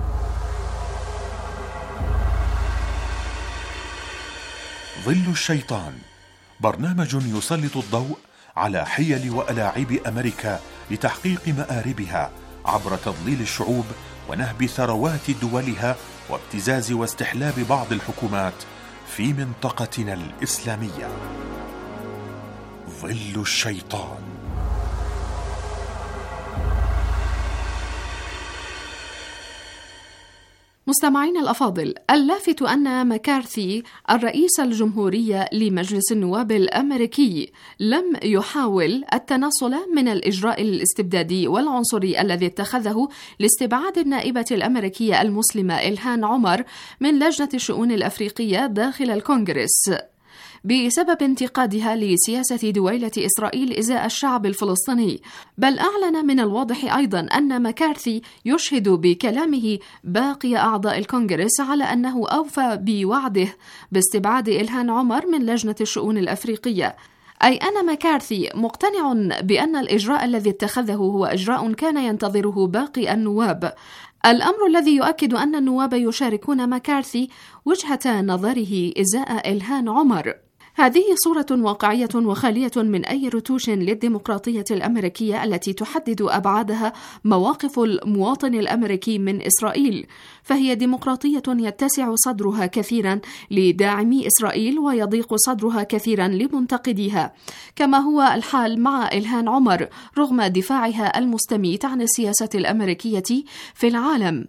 ظل الشيطان برنامج يسلط الضوء على حيل وألاعيب أمريكا لتحقيق مآربها عبر تضليل الشعوب ونهب ثروات دولها وابتزاز واستحلاب بعض الحكومات في منطقتنا الإسلامية. ظل الشيطان. مستمعين الأفاضل، اللافت أن مكارثي الرئيس الجمهوري لمجلس النواب الأمريكي لم يحاول التنصل من الإجراء الاستبدادي والعنصري الذي اتخذه لاستبعاد النائبة الأمريكية المسلمة إلهان عمر من لجنة الشؤون الأفريقية داخل الكونغرس بسبب انتقادها لسياسة دويلة إسرائيل إزاء الشعب الفلسطيني، بل أعلن من الواضح أيضا أن مكارثي يشهد بكلامه باقي أعضاء الكونغرس على أنه أوفى بوعده باستبعاد إلهان عمر من لجنة الشؤون الأفريقية، أي أن مكارثي مقتنع بأن الإجراء الذي اتخذه هو إجراء كان ينتظره باقي النواب، الأمر الذي يؤكد أن النواب يشاركون مكارثي وجهة نظره إزاء إلهان عمر. هذه صورة واقعية وخالية من أي رتوش للديمقراطية الأمريكية التي تحدد أبعادها مواقف المواطن الأمريكي من إسرائيل، فهي ديمقراطية يتسع صدرها كثيرا لداعمي إسرائيل ويضيق صدرها كثيرا لمنتقديها، كما هو الحال مع إلهان عمر رغم دفاعها المستميت عن السياسة الأمريكية في العالم،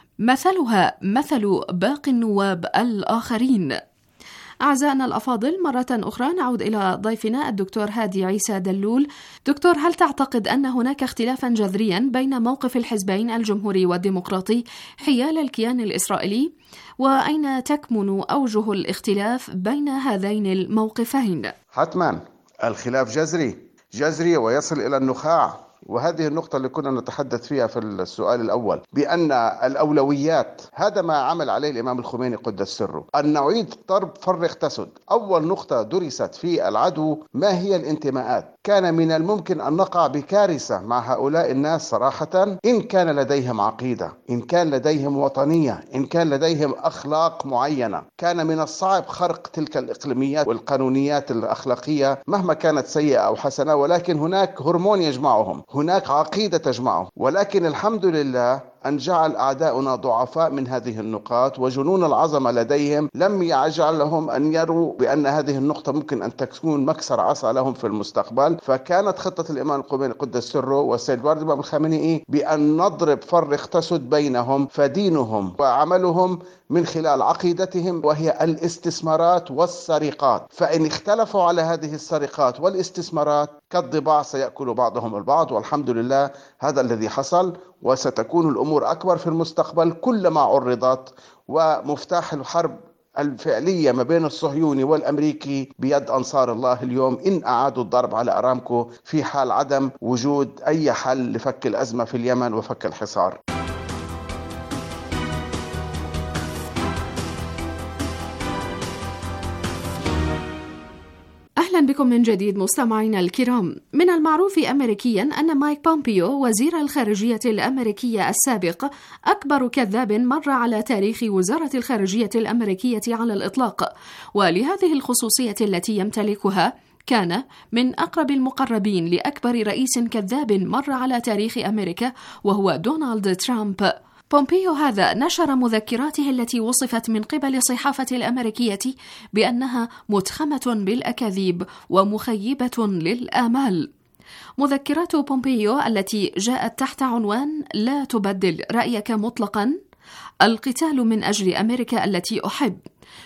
مثلها مثل باقي النواب الآخرين. أعزائنا الأفاضل، مرة أخرى نعود إلى ضيفنا الدكتور هادي عيسى دلول. دكتور، هل تعتقد أن هناك اختلافا جذريا بين موقف الحزبين الجمهوري والديمقراطي حيال الكيان الإسرائيلي؟ وأين تكمن أوجه الاختلاف بين هذين الموقفين؟ حتما الخلاف جذري ويصل إلى النخاع، وهذه النقطة اللي كنا نتحدث فيها في السؤال الأول، بأن الأولويات هذا ما عمل عليه الإمام الخميني قدس سره، أن نعيد ضرب فرق تسد. أول نقطة درست في العدو ما هي الانتماءات. كان من الممكن أن نقع بكارثة مع هؤلاء الناس صراحة إن كان لديهم عقيدة، إن كان لديهم وطنية، إن كان لديهم أخلاق معينة. كان من الصعب خرق تلك الإقليميات والقانونيات الأخلاقية مهما كانت سيئة أو حسنة، ولكن هناك هرمون يجمعهم، هناك عقيدة تجمعهم. ولكن الحمد لله أن جعل أعداؤنا ضعفاء من هذه النقاط، وجنون العظمة لديهم لم يجعلهم أن يروا بأن هذه النقطة ممكن أن تكون مكسر عصا لهم في المستقبل. فكانت خطة الإمام الخميني قدس سره والسيد بارد الإمام الخامنئي بأن نضرب فرق تسد بينهم، فدينهم وعملهم من خلال عقيدتهم وهي الاستثمارات والسرقات. فإن اختلفوا على هذه السرقات والاستثمارات كالضباع سيأكل بعضهم البعض، والحمد لله هذا الذي حصل، وستكون الأمور أكبر في المستقبل كلما عرضت. ومفتاح الحرب الفعلية ما بين الصهيوني والأمريكي بيد أنصار الله اليوم إن أعادوا الضرب على أرامكو في حال عدم وجود أي حل لفك الأزمة في اليمن وفك الحصار. أهلا أهلا بكم من جديد مستمعينا الكرام. من المعروف أمريكيا أن مايك بومبيو وزير الخارجية الأمريكية السابق أكبر كذاب مر على تاريخ وزارة الخارجية الأمريكية على الإطلاق، ولهذه الخصوصية التي يمتلكها كان من أقرب المقربين لأكبر رئيس كذاب مر على تاريخ أمريكا، وهو دونالد ترامب. بومبيو هذا نشر مذكراته التي وصفت من قبل الصحافة الأمريكية بأنها متخمة بالأكاذيب ومخيبة للآمال. مذكرات بومبيو التي جاءت تحت عنوان لا تبدل رأيك مطلقا، القتال من أجل أمريكا التي أحب،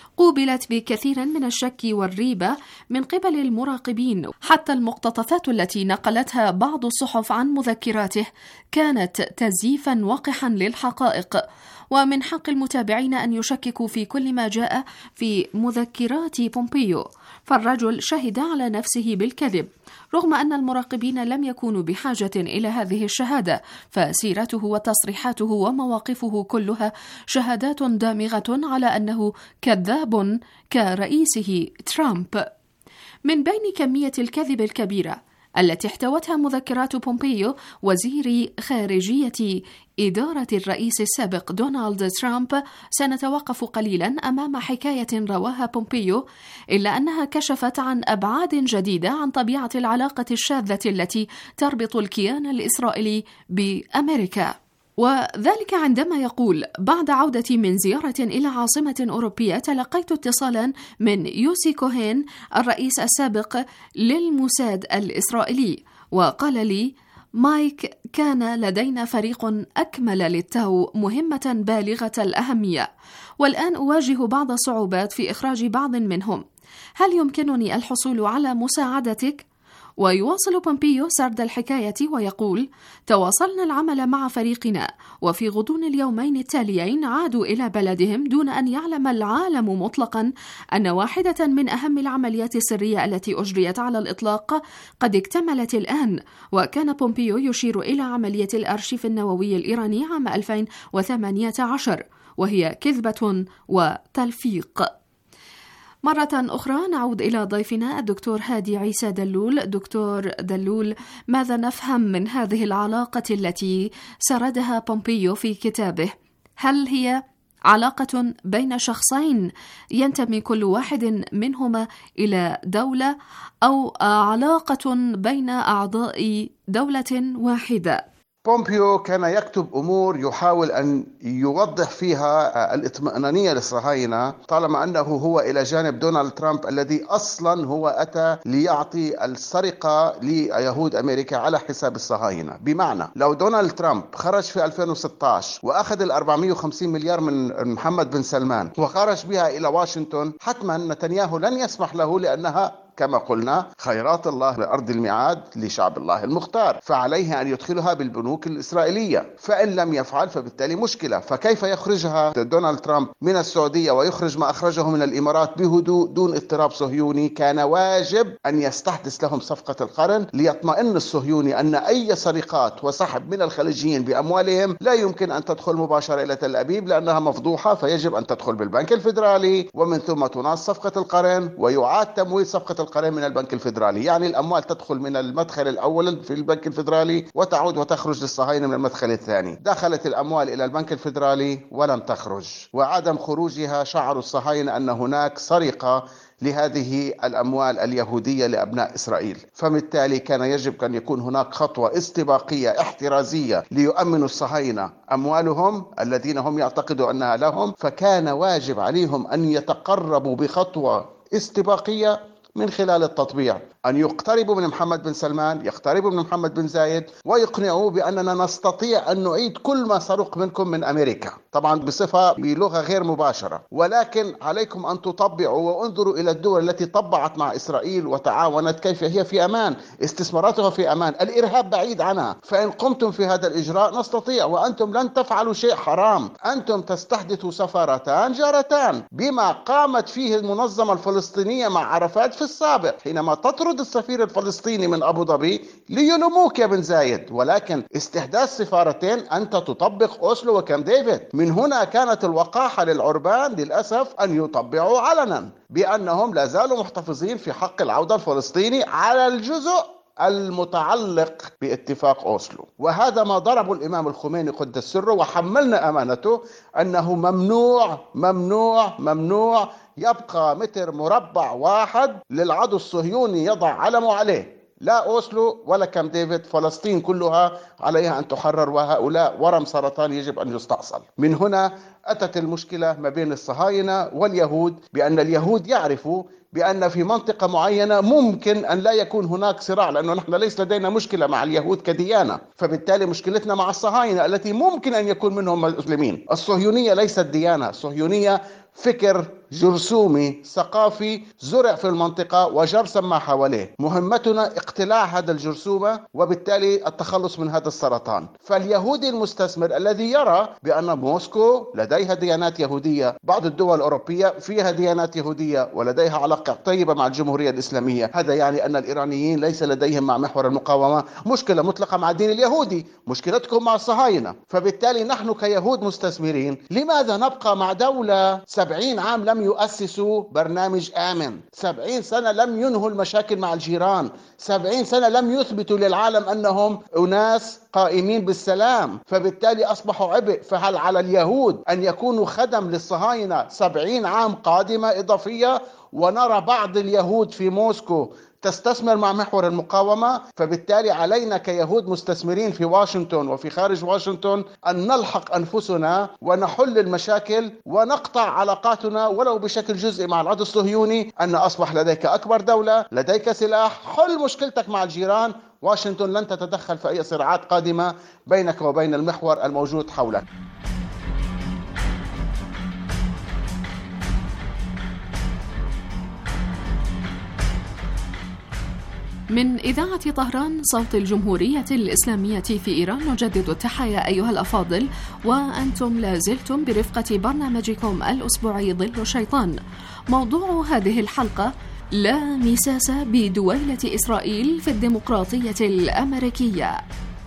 قوبلت بكثير من الشك والريبة من قبل المراقبين. حتى المقتطفات التي نقلتها بعض الصحف عن مذكراته كانت تزييفا وقحا للحقائق، ومن حق المتابعين أن يشككوا في كل ما جاء في مذكرات بومبيو، فالرجل شهد على نفسه بالكذب، رغم أن المراقبين لم يكونوا بحاجة إلى هذه الشهادة، فسيرته وتصريحاته ومواقفه كلها شهادات دامغة على أنه كذاب كرئيسه ترامب. من بين كمية الكذب الكبيرة التي احتوتها مذكرات بومبيو وزير خارجية إدارة الرئيس السابق دونالد ترامب، سنتوقف قليلا أمام حكاية رواها بومبيو، إلا أنها كشفت عن أبعاد جديدة عن طبيعة العلاقة الشاذة التي تربط الكيان الإسرائيلي بأمريكا. وذلك عندما يقول: بعد عودتي من زيارة إلى عاصمة أوروبية تلقيت اتصالا من يوسي كوهين الرئيس السابق للموساد الإسرائيلي، وقال لي: مايك، كان لدينا فريق أكمل للتو مهمة بالغة الأهمية، والآن أواجه بعض الصعوبات في إخراج بعض منهم، هل يمكنني الحصول على مساعدتك؟ ويواصل بومبيو سرد الحكاية ويقول: تواصلنا العمل مع فريقنا، وفي غضون اليومين التاليين عادوا إلى بلدهم دون أن يعلم العالم مطلقا أن واحدة من أهم العمليات السرية التي أجريت على الإطلاق قد اكتملت الآن. وكان بومبيو يشير إلى عملية الأرشيف النووي الإيراني عام 2018، وهي كذبة وتلفيق. مرة أخرى نعود إلى ضيفنا الدكتور هادي عيسى دلول. دكتور دلول، ماذا نفهم من هذه العلاقة التي سردها بومبيو في كتابه؟ هل هي علاقة بين شخصين ينتمي كل واحد منهما إلى دولة، أو علاقة بين أعضاء دولة واحدة؟ بومبيو كان يكتب أمور يحاول أن يوضح فيها الاطمئنانية للصهاينة، طالما أنه هو إلى جانب دونالد ترامب الذي أصلا هو أتى ليعطي السرقة ليهود أمريكا على حساب الصهاينة. بمعنى لو دونالد ترامب خرج في 2016 وأخذ 450 مليار من محمد بن سلمان وخرج بها إلى واشنطن، حتما نتنياهو لن يسمح له، لأنها كما قلنا خيرات الله لأرض الميعاد لشعب الله المختار، فعليه أن يدخلها بالبنوك الإسرائيلية، فإن لم يفعل فبالتالي مشكلة. فكيف يخرجها دونالد ترامب من السعودية ويخرج ما أخرجه من الإمارات بهدوء دون اضطراب صهيوني؟ كان واجب أن يستحدث لهم صفقة القرن ليطمئن الصهيوني أن أي سرقات وسحب من الخليجيين بأموالهم لا يمكن أن تدخل مباشرة إلى تل أبيب لأنها مفضوحة، فيجب أن تدخل بالبنك الفيدرالي، ومن ثم تناص صفقة القرن ويعاد تمويل صفقة القرن من البنك الفيدرالي. يعني الأموال تدخل من المدخل الأول في البنك الفيدرالي وتعود وتخرج للصهاينة من المدخل الثاني. دخلت الأموال إلى البنك الفيدرالي ولم تخرج، وعدم خروجها شعر الصهاينة أن هناك سرقة لهذه الأموال اليهودية لأبناء إسرائيل. فبالتالي كان يجب أن يكون هناك خطوة استباقية احترازية ليؤمنوا الصهاينة أموالهم الذين هم يعتقدوا أنها لهم، فكان واجب عليهم أن يتقربوا بخطوة استباقية من خلال التطبيع، أن يقتربوا من محمد بن سلمان، يقتربوا من محمد بن زايد، ويقنعوا بأننا نستطيع أن نعيد كل ما سرق منكم من أمريكا، طبعا بصفة بلغة غير مباشرة، ولكن عليكم أن تطبعوا وانظروا إلى الدول التي طبعت مع إسرائيل وتعاونت كيف هي في أمان، استثماراتها في أمان، الإرهاب بعيد عنها. فإن قمتم في هذا الإجراء نستطيع، وأنتم لن تفعلوا شيء حرام، أنتم تستحدثوا سفارتان جارتان بما قامت فيه المنظمة الفلسطينية مع عرفات في السابق حينما تطرد السفير الفلسطيني من أبو ظبي ليلوموك يا بن زايد، ولكن استحداث سفارتين أنت تطبق أوسلو وكامب ديفيد. من هنا كانت الوقاحة للعربان للأسف أن يطبعوا علنا بأنهم لا زالوا محتفظين في حق العودة الفلسطيني على الجزء المتعلق باتفاق أوسلو. وهذا ما ضرب الإمام الخميني قدس سره، وحملنا أمانته أنه ممنوع ممنوع ممنوع يبقى متر مربع واحد للعدو الصهيوني يضع علمه عليه، لا أوسلو ولا كامب ديفيد، فلسطين كلها عليها أن تحرر، وهؤلاء ورم سرطان يجب أن يستأصل. من هنا أتت المشكلة ما بين الصهاينة واليهود، بأن اليهود يعرفوا بأن في منطقة معينة ممكن أن لا يكون هناك صراع، لأنه نحن ليس لدينا مشكلة مع اليهود كديانة، فبالتالي مشكلتنا مع الصهاينة التي ممكن أن يكون منهم مسلمين. الصهيونية ليست ديانة، الصهيونية فكر جرثومي ثقافي زرع في المنطقة وجرثم ما حواليه. مهمتنا اقتلاع هذا الجرثومة وبالتالي التخلص من هذا السرطان. فاليهودي المستثمر الذي يرى بأن موسكو لديها ديانات يهودية، بعض الدول الأوروبية فيها ديانات يهودية ولديها علاقة طيبة مع الجمهورية الإسلامية، هذا يعني أن الإيرانيين ليس لديهم مع محور المقاومة مشكلة مطلقة مع الدين اليهودي، مشكلتكم مع الصهاينة. فبالتالي نحن كيهود مستثمرين لماذا نبقى مع دولة 70 عام لم يؤسسوا برنامج آمن، 70 سنة لم ينهوا المشاكل مع الجيران، 70 سنة لم يثبتوا للعالم أنهم أناس قائمين بالسلام، فبالتالي أصبحوا عبء. فهل على اليهود أن يكونوا خدم للصهاينة 70 عام قادمة إضافية؟ ونرى بعض اليهود في موسكو تستثمر مع محور المقاومة. فبالتالي علينا كيهود مستثمرين في واشنطن وفي خارج واشنطن أن نلحق أنفسنا ونحل المشاكل ونقطع علاقاتنا ولو بشكل جزئي مع العدو الصهيوني. أن أصبح لديك أكبر دولة، لديك سلاح، حل مشكلتك مع الجيران. واشنطن لن تتدخل في أي صراعات قادمة بينك وبين المحور الموجود حولك. من إذاعة طهران صوت الجمهورية الإسلامية في إيران نجدد التحية أيها الأفاضل، وأنتم لازلتم برفقة برنامجكم الأسبوعي ظل الشيطان. موضوع هذه الحلقة: لا مساس بدويلة إسرائيل في الديمقراطية الأمريكية.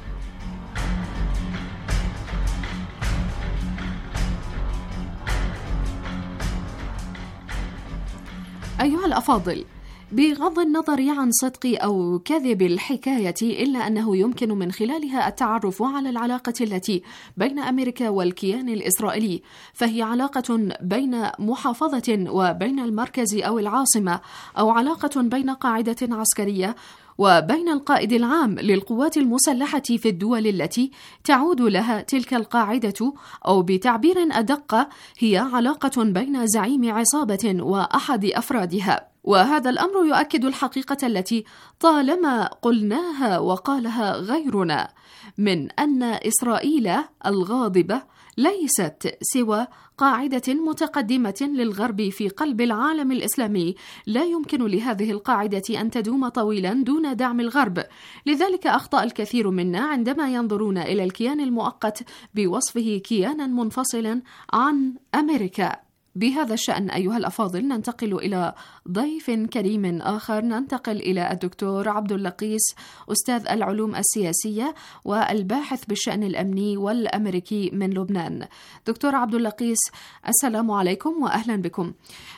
أيها الأفاضل، بغض النظر عن صدق أو كذب الحكاية، إلا أنه يمكن من خلالها التعرف على العلاقة التي بين أمريكا والكيان الإسرائيلي، فهي علاقة بين محافظة وبين المركز أو العاصمة، أو علاقة بين قاعدة عسكرية وبين القائد العام للقوات المسلحة في الدول التي تعود لها تلك القاعدة، أو بتعبير أدق هي علاقة بين زعيم عصابة وأحد أفرادها. وهذا الأمر يؤكد الحقيقة التي طالما قلناها وقالها غيرنا، من أن إسرائيل الغاضبة ليست سوى قاعدة متقدمة للغرب في قلب العالم الإسلامي، لا يمكن لهذه القاعدة أن تدوم طويلا دون دعم الغرب. لذلك أخطأ الكثير منا عندما ينظرون إلى الكيان المؤقت بوصفه كيانا منفصلا عن أمريكا. بهذا الشأن أيها الأفاضل ننتقل إلى ضيف كريم آخر، ننتقل إلى الدكتور عبد اللقيس، أستاذ العلوم السياسية والباحث بالشأن الأمني والأمريكي من لبنان. دكتور عبد اللقيس، السلام عليكم وأهلا بكم.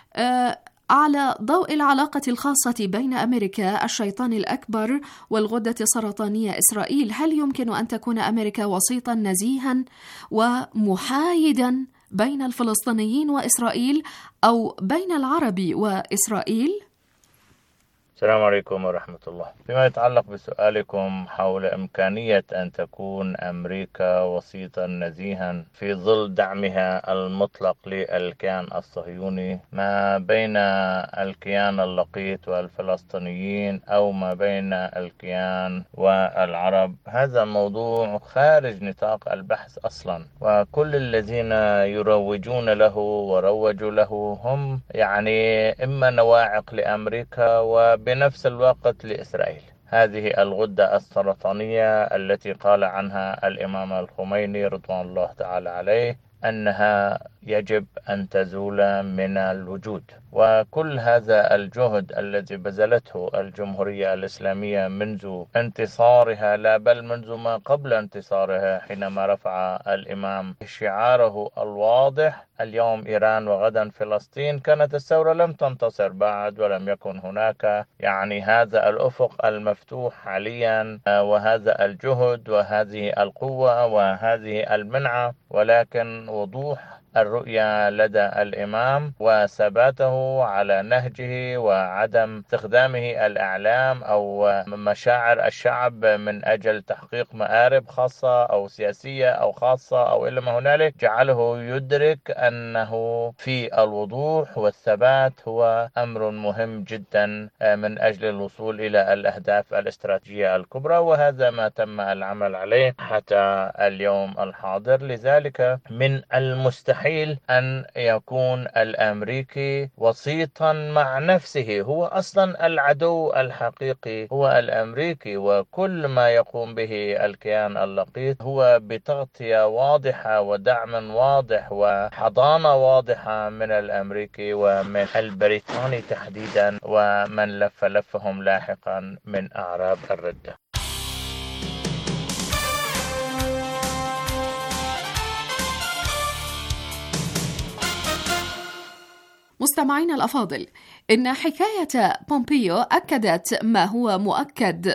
على ضوء العلاقة الخاصة بين أمريكا الشيطان الأكبر والغدة السرطانية إسرائيل، هل يمكن أن تكون أمريكا وسيطا نزيها ومحايدا بين الفلسطينيين وإسرائيل، أو بين العرب وإسرائيل؟ السلام عليكم ورحمة الله. فيما يتعلق بسؤالكم حول إمكانية أن تكون أمريكا وسيطا نزيها في ظل دعمها المطلق للكيان الصهيوني ما بين الكيان اللقيط والفلسطينيين أو ما بين الكيان والعرب، هذا موضوع خارج نطاق البحث أصلا، وكل الذين يروجون له وروجوا له هم إما نواعق لأمريكا وبنفس الوقت لإسرائيل. هذه الغدة السرطانية التي قال عنها الإمام الخميني رضوان الله تعالى عليه أنها يجب أن تزول من الوجود. وكل هذا الجهد الذي بذلته الجمهورية الإسلامية منذ انتصارها، لا بل منذ ما قبل انتصارها، حينما رفع الإمام شعاره الواضح اليوم إيران وغدا فلسطين، كانت الثورة لم تنتصر بعد ولم يكن هناك هذا الأفق المفتوح حاليا وهذا الجهد وهذه القوة وهذه المنعة، ولكن وضوح الرؤية لدى الإمام وثباته على نهجه وعدم استخدامه الإعلام أو مشاعر الشعب من أجل تحقيق مآرب خاصة أو سياسية أو خاصة أو إلا ما هنالك، جعله يدرك أنه في الوضوح والثبات هو أمر مهم جدا من أجل الوصول إلى الأهداف الاستراتيجية الكبرى، وهذا ما تم العمل عليه حتى اليوم الحاضر. لذلك من المستحيل أن يكون الأمريكي وسيطا مع نفسه، هو أصلا العدو الحقيقي هو الأمريكي، وكل ما يقوم به الكيان اللقيط هو بتغطية واضحة ودعم واضح وحضانة واضحة من الأمريكي ومن البريطاني تحديدا ومن لفهم لاحقا من أعراب الردة. مستمعينا الأفاضل، إن حكاية بومبيو أكدت ما هو مؤكد،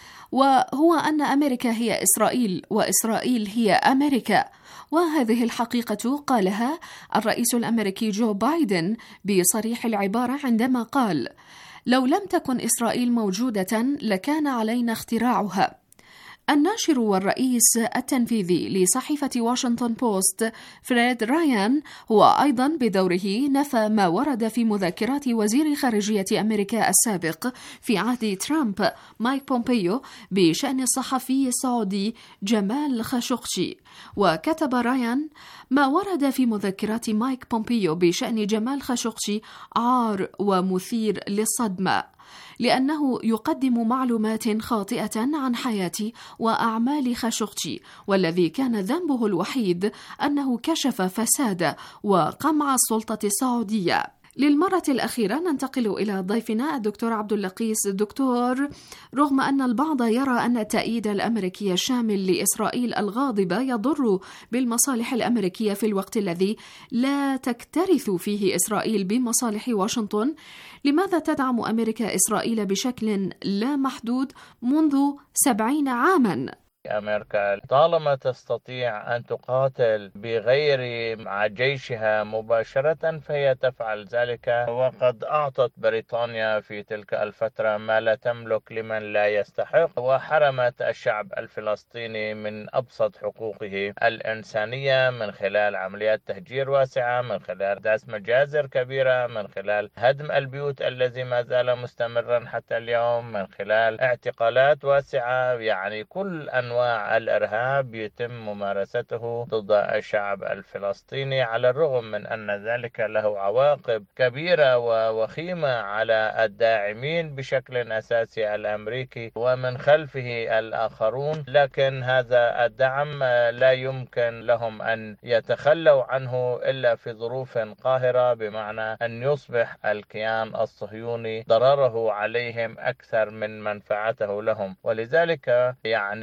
وهو أن أمريكا هي إسرائيل وإسرائيل هي أمريكا. وهذه الحقيقة قالها الرئيس الأمريكي جو بايدن بصريح العبارة عندما قال: لو لم تكن إسرائيل موجودة لكان علينا اختراعها. الناشر والرئيس التنفيذي لصحيفة واشنطن بوست فريد رايان هو أيضا بدوره نفى ما ورد في مذكرات وزير خارجية أمريكا السابق في عهد ترامب مايك بومبيو بشأن الصحفي السعودي جمال خاشقجي. وكتب رايان: ما ورد في مذكرات مايك بومبيو بشأن جمال خاشقجي عار ومثير للصدمة، لأنه يقدم معلومات خاطئة عن حياة وأعمال خاشقجي، والذي كان ذنبه الوحيد أنه كشف فساد وقمع السلطة السعودية. للمرة الأخيرة ننتقل إلى ضيفنا الدكتور عبد اللقيس. دكتور، رغم أن البعض يرى أن التأييد الأمريكي الشامل لإسرائيل الغاضبة يضر بالمصالح الأمريكية في الوقت الذي لا تكترث فيه إسرائيل بمصالح واشنطن، لماذا تدعم أمريكا إسرائيل بشكل لا محدود منذ 70 عاماً؟ أمريكا طالما تستطيع أن تقاتل بغير مع جيشها مباشرة فهي تفعل ذلك، وقد أعطت بريطانيا في تلك الفترة ما لا تملك لمن لا يستحق، وحرمت الشعب الفلسطيني من أبسط حقوقه الإنسانية من خلال عمليات تهجير واسعة، من خلال داس مجازر كبيرة، من خلال هدم البيوت الذي ما زال مستمرا حتى اليوم، من خلال اعتقالات واسعة. كل أنواع الإرهاب يتم ممارسته ضد الشعب الفلسطيني، على الرغم من أن ذلك له عواقب كبيرة ووخيمة على الداعمين بشكل أساسي الأمريكي ومن خلفه الآخرون. لكن هذا الدعم لا يمكن لهم أن يتخلوا عنه إلا في ظروف قاهرة، بمعنى أن يصبح الكيان الصهيوني ضرره عليهم أكثر من منفعته لهم. ولذلك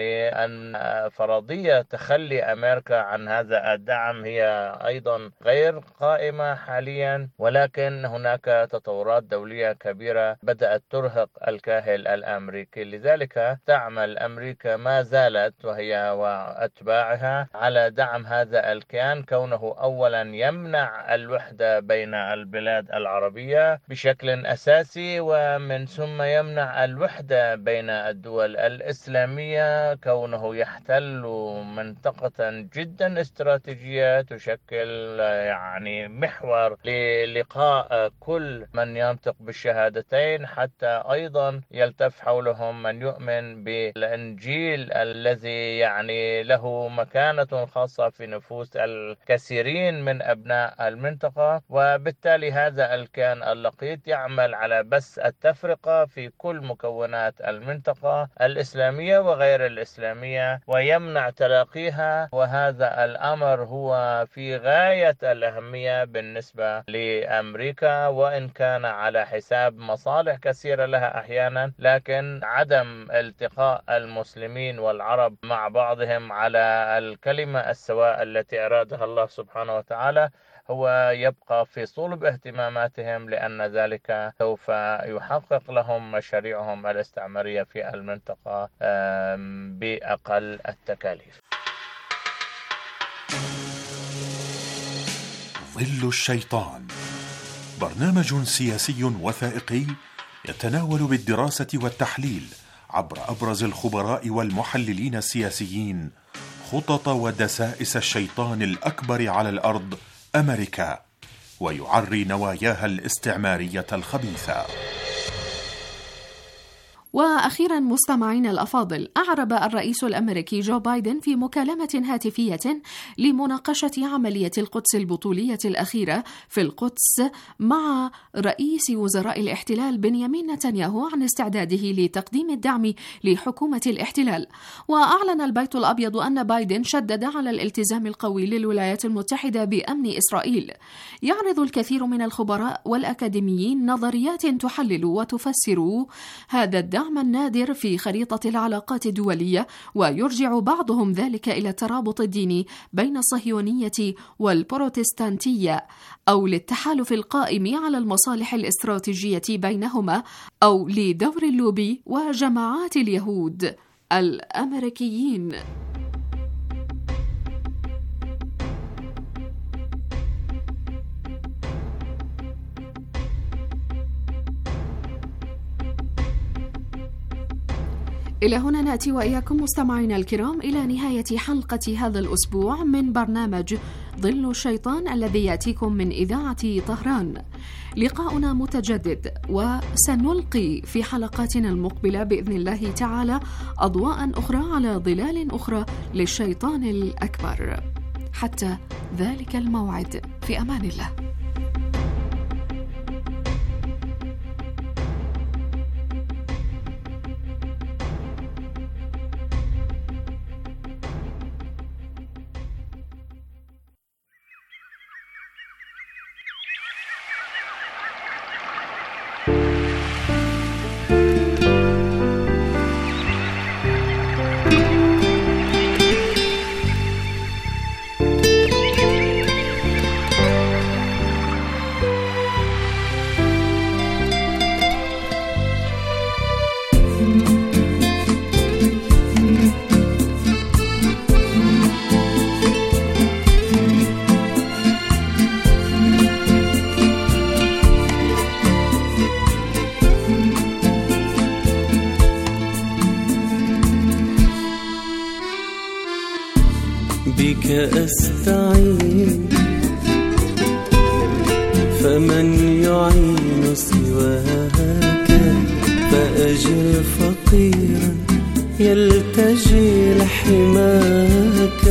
أن فرضية تخلي أمريكا عن هذا الدعم هي أيضا غير قائمة حاليا، ولكن هناك تطورات دولية كبيرة بدأت ترهق الكاهل الأمريكي. لذلك تعمل أمريكا ما زالت وهي وأتباعها على دعم هذا الكيان، كونه أولا يمنع الوحدة بين البلاد العربية بشكل أساسي، ومن ثم يمنع الوحدة بين الدول الإسلامية، كونه يحتل منطقة جدا استراتيجية تشكل محور للقاء كل من ينطق بالشهادتين، حتى أيضا يلتف حولهم من يؤمن بالإنجيل الذي له مكانة خاصة في نفوس الكثيرين من أبناء المنطقة. وبالتالي هذا الكيان اللقيط يعمل على بث التفرقة في كل مكونات المنطقة الإسلامية وغير الإسلامية، الإسلامية ويمنع تلاقيها، وهذا الأمر هو في غاية الأهمية بالنسبة لأمريكا، وإن كان على حساب مصالح كثيرة لها أحيانا، لكن عدم التقاء المسلمين والعرب مع بعضهم على الكلمة السواء التي أرادها الله سبحانه وتعالى هو يبقى في صلب اهتماماتهم، لأن ذلك سوف يحقق لهم مشاريعهم الاستعمارية في المنطقة بأقل التكاليف. ظل الشيطان، برنامج سياسي وثائقي يتناول بالدراسة والتحليل عبر أبرز الخبراء والمحللين السياسيين خطط ودسائس الشيطان الأكبر على الأرض أمريكا، ويعري نواياها الاستعمارية الخبيثة. وأخيرا مستمعينا الأفاضل، أعرب الرئيس الأمريكي جو بايدن في مكالمة هاتفية لمناقشة عملية القدس البطولية الأخيرة في القدس مع رئيس وزراء الاحتلال بنيامين نتنياهو عن استعداده لتقديم الدعم لحكومة الاحتلال. وأعلن البيت الأبيض أن بايدن شدد على الالتزام القوي للولايات المتحدة بأمن إسرائيل. يعرض الكثير من الخبراء والأكاديميين نظريات تحلل وتفسر هذا الدعم النادر في خريطة العلاقات الدولية، ويرجع بعضهم ذلك إلى الترابط الديني بين الصهيونية والبروتستانتية، أو للتحالف القائم على المصالح الاستراتيجية بينهما، أو لدور اللوبي وجماعات اليهود الأمريكيين. إلى هنا نأتي وإياكم مستمعينا الكرام إلى نهاية حلقة هذا الأسبوع من برنامج ظل الشيطان الذي يأتيكم من إذاعة طهران. لقاؤنا متجدد، وسنلقي في حلقاتنا المقبلة بإذن الله تعالى أضواء أخرى على ظلال أخرى للشيطان الأكبر. حتى ذلك الموعد، في أمان الله. بك أستعين فمن يعين سواك، فأجر فقيرا يلتجي لحماك.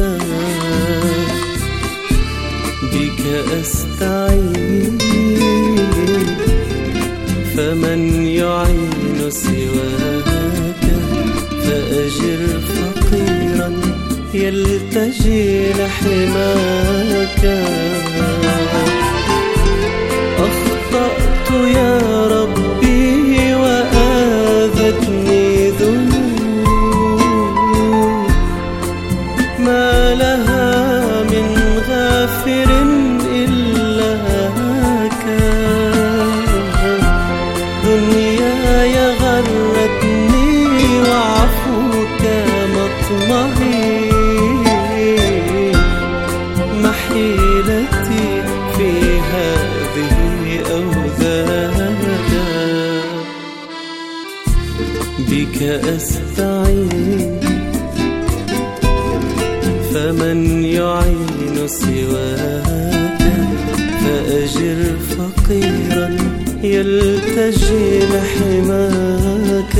بك أستعين فمن يعين سواك، فأجر فقيرا يلتجي لحماك. أخطأت يا ربي وآذتني ذنوب، ما لها من غافر إلاك. دنياي غرتني وعفوك مطمعي، محيلتي في هذه أوذاك. بك أستعين فمن يعين سواك، فأجر فقيرا يلتجي لحماك.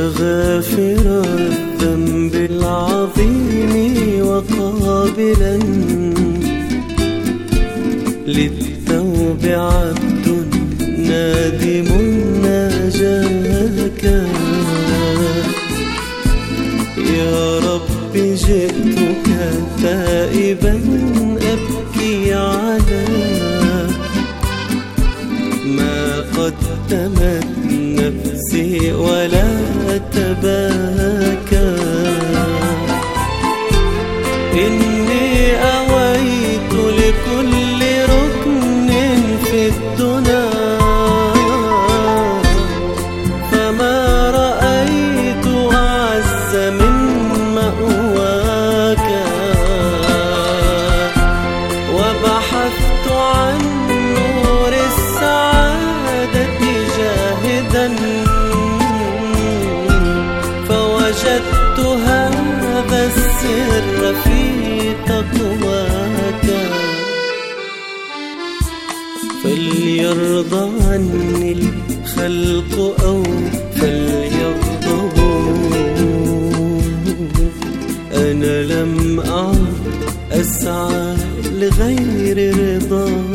غافر الذنب العظيم وقابلا للتوب عبد نادم ناجاك يا رب جئتك تائبا أبكي على ما قدمت نفسي ولا تباكى إني أويت لكل ركن في الدنا فما رأيت أعز من مأواك وبحثت عن نور السعادة جاهدا فوجدت هذا السر في تقواك فليرضى عني الخلق أو فليغضبوا أنا لم أعد أسعى لغير رضاك